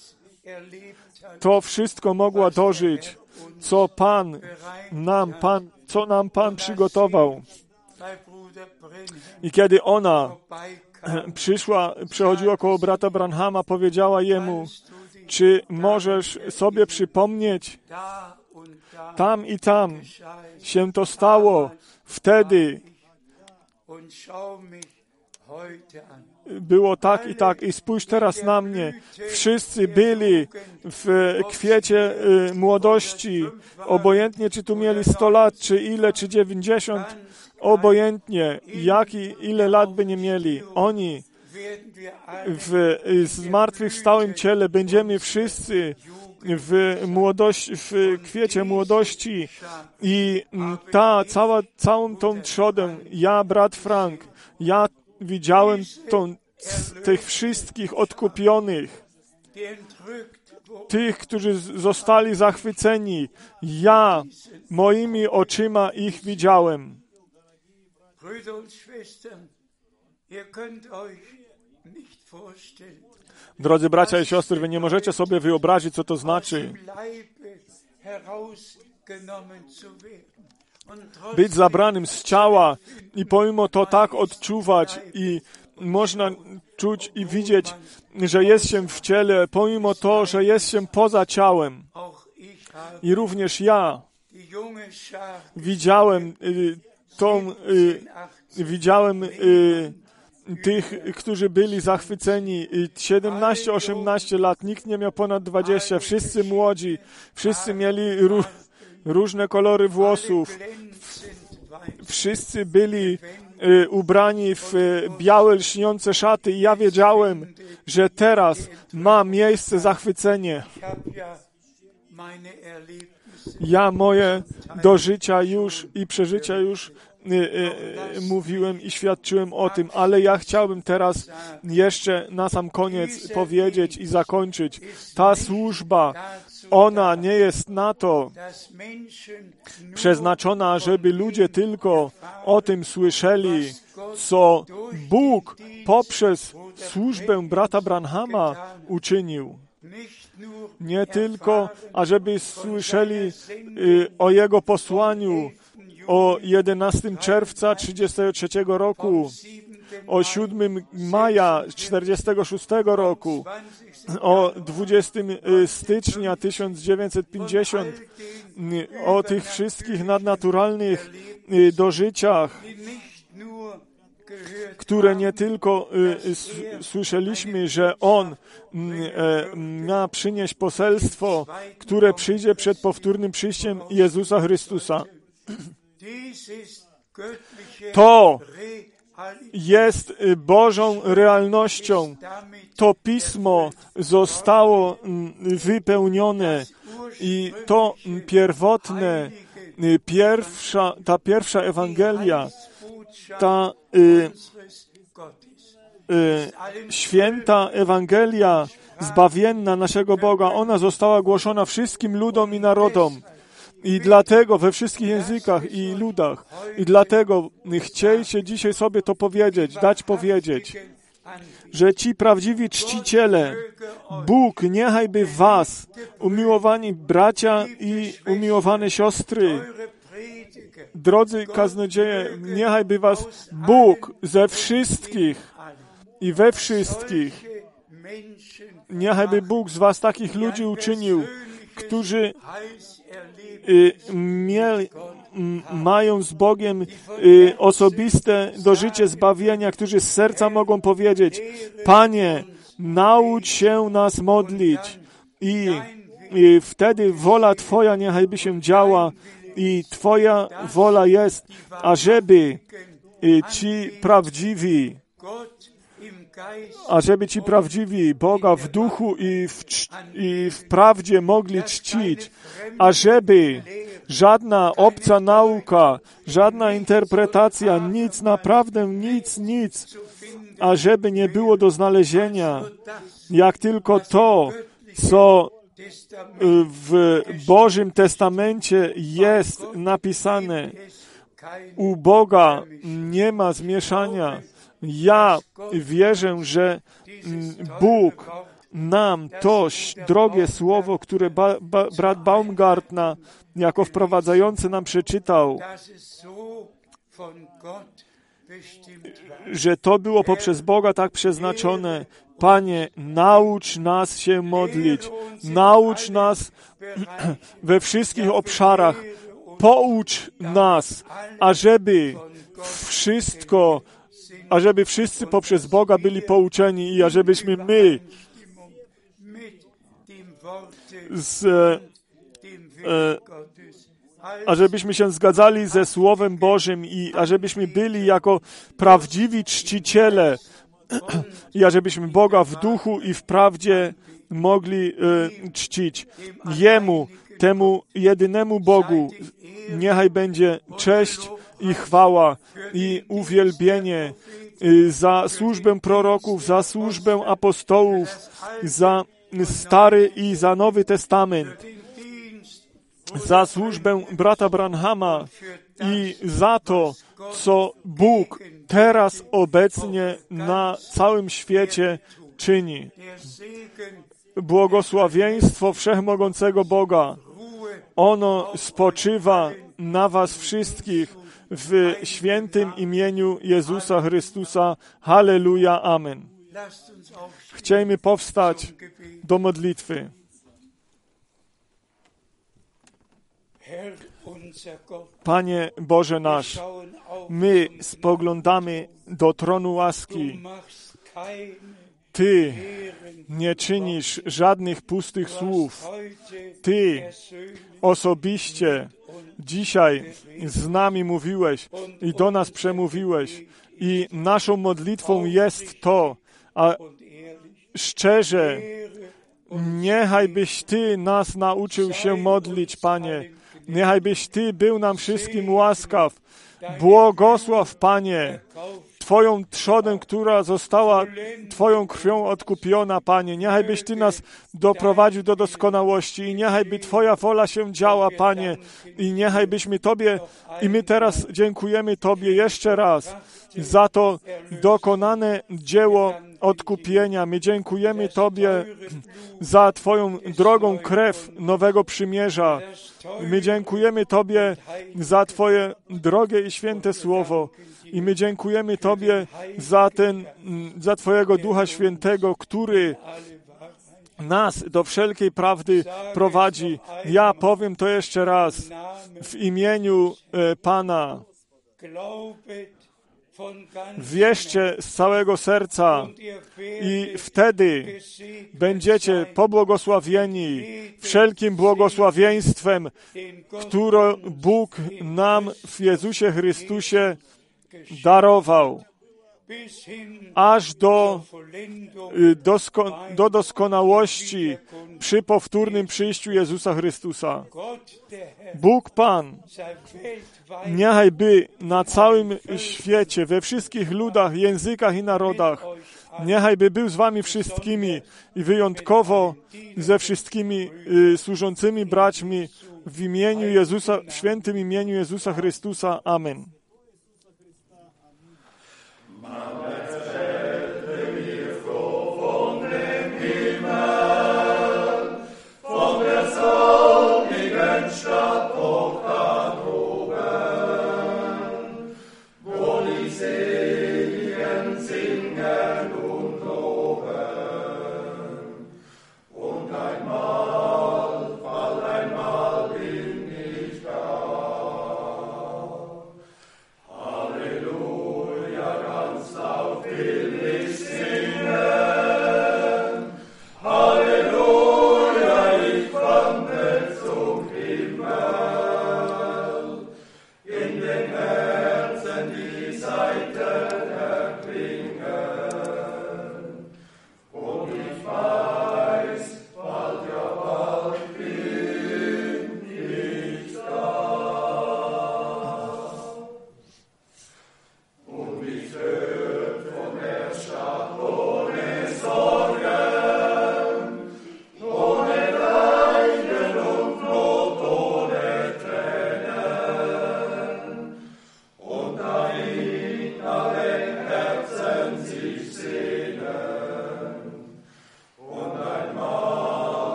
to wszystko mogła dożyć, co nam Pan przygotował. I kiedy ona przechodziła koło brata Branhama, powiedziała jemu, czy możesz sobie przypomnieć, tam i tam się to stało, wtedy było tak i tak. I spójrz teraz na mnie. Wszyscy byli w kwiecie młodości. Obojętnie, czy tu mieli 100 lat, czy ile, czy 90. Obojętnie, ile lat by nie mieli. Oni w zmartwychwstałym ciele będziemy wszyscy w kwiecie młodości i całą tą trzodę, ja, brat Frank, ja widziałem tych wszystkich odkupionych, tych, którzy zostali zachwyceni. Ja moimi oczyma ich widziałem. Drodzy bracia i siostry, wy nie możecie sobie wyobrazić, co to znaczy być zabranym z ciała i pomimo to tak odczuwać i można czuć i widzieć, że jest się w ciele, pomimo to, że jest się poza ciałem. I również ja widziałem tych, którzy byli zachwyceni. 17-18 lat, nikt nie miał ponad 20, wszyscy młodzi, wszyscy mieli różne kolory włosów, wszyscy byli ubrani w białe, lśniące szaty i ja wiedziałem, że teraz ma miejsce zachwycenie. Ja moje dożycia już i przeżycia już mówiłem i świadczyłem o tym, ale ja chciałbym teraz jeszcze na sam koniec powiedzieć i zakończyć. Ta służba, ona nie jest na to przeznaczona, żeby ludzie tylko o tym słyszeli, co Bóg poprzez służbę brata Branhama uczynił. Nie tylko, ażeby słyszeli o jego posłaniu o 11 czerwca 1933 roku, o 7 maja 1946 roku, o 20 stycznia 1950, o tych wszystkich nadnaturalnych dożyciach, które nie tylko słyszeliśmy, że On ma przynieść poselstwo, które przyjdzie przed powtórnym przyjściem Jezusa Chrystusa. To jest Bożą realnością. To Pismo zostało wypełnione i to pierwotne, ta pierwsza Ewangelia, ta święta Ewangelia zbawienna naszego Boga, ona została głoszona wszystkim ludom i narodom. I dlatego we wszystkich językach i ludach. I dlatego chciejcie dzisiaj sobie to powiedzieć, dać powiedzieć, że ci prawdziwi czciciele, Bóg niechajby was, umiłowani bracia i umiłowane siostry, drodzy kaznodzieje, niechajby was Bóg ze wszystkich i we wszystkich, niechajby Bóg z was takich ludzi uczynił, którzy mają z Bogiem osobiste dożycie zbawienia, którzy z serca mogą powiedzieć: Panie, naucz się nas modlić i wtedy wola Twoja niechajby się działa i Twoja wola jest, ażeby ci prawdziwi Boga w duchu i w prawdzie mogli czcić, ażeby żadna obca nauka, żadna interpretacja, nic, naprawdę nic, ażeby nie było do znalezienia, jak tylko to, co w Bożym Testamencie jest napisane. U Boga nie ma zmieszania. Ja wierzę, że Bóg nam to drogie słowo, które brat Baumgartner jako wprowadzający nam przeczytał, że to było poprzez Boga tak przeznaczone. Panie, naucz nas się modlić. Naucz nas we wszystkich obszarach. Poucz nas, ażeby wszyscy poprzez Boga byli pouczeni i ażebyśmy my ażebyśmy się zgadzali ze Słowem Bożym i ażebyśmy byli jako prawdziwi czciciele i ażebyśmy Boga w duchu i w prawdzie mogli czcić. Jemu, temu jedynemu Bogu, niechaj będzie cześć i chwała i uwielbienie za służbę proroków, za służbę apostołów, za Stary i za Nowy Testament, za służbę brata Branhama i za to, co Bóg teraz obecnie na całym świecie czyni. Błogosławieństwo Wszechmogącego Boga, ono spoczywa na was wszystkich w świętym imieniu Jezusa Chrystusa. Halleluja, amen. Chciejmy powstać do modlitwy. Panie Boże nasz, my spoglądamy do tronu łaski. Ty nie czynisz żadnych pustych słów. Ty osobiście dzisiaj z nami mówiłeś i do nas przemówiłeś. I naszą modlitwą jest to, a szczerze, niechaj byś Ty nas nauczył się modlić, Panie. Niechaj byś Ty był nam wszystkim łaskaw. Błogosław, Panie, Twoją trzodę, która została Twoją krwią odkupiona, Panie. Niechaj byś Ty nas doprowadził do doskonałości i niechaj by Twoja wola się działa, Panie. I niechaj byśmy Tobie, i my teraz dziękujemy Tobie jeszcze raz za to dokonane dzieło odkupienia. My dziękujemy Tobie za Twoją drogą krew nowego przymierza. My dziękujemy Tobie za Twoje drogie i święte słowo. I my dziękujemy Tobie za Twojego Ducha Świętego, który nas do wszelkiej prawdy prowadzi. Ja powiem to jeszcze raz w imieniu Pana. Wierzcie z całego serca i wtedy będziecie pobłogosławieni wszelkim błogosławieństwem, które Bóg nam w Jezusie Chrystusie darował, aż do doskonałości przy powtórnym przyjściu Jezusa Chrystusa. Bóg Pan, niechaj by na całym świecie, we wszystkich ludach, językach i narodach, niechaj by był z wami wszystkimi i wyjątkowo ze wszystkimi służącymi braćmi w imieniu Jezusa, w świętym imieniu Jezusa Chrystusa. Amen.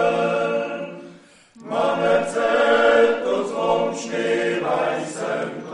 Schneeweißem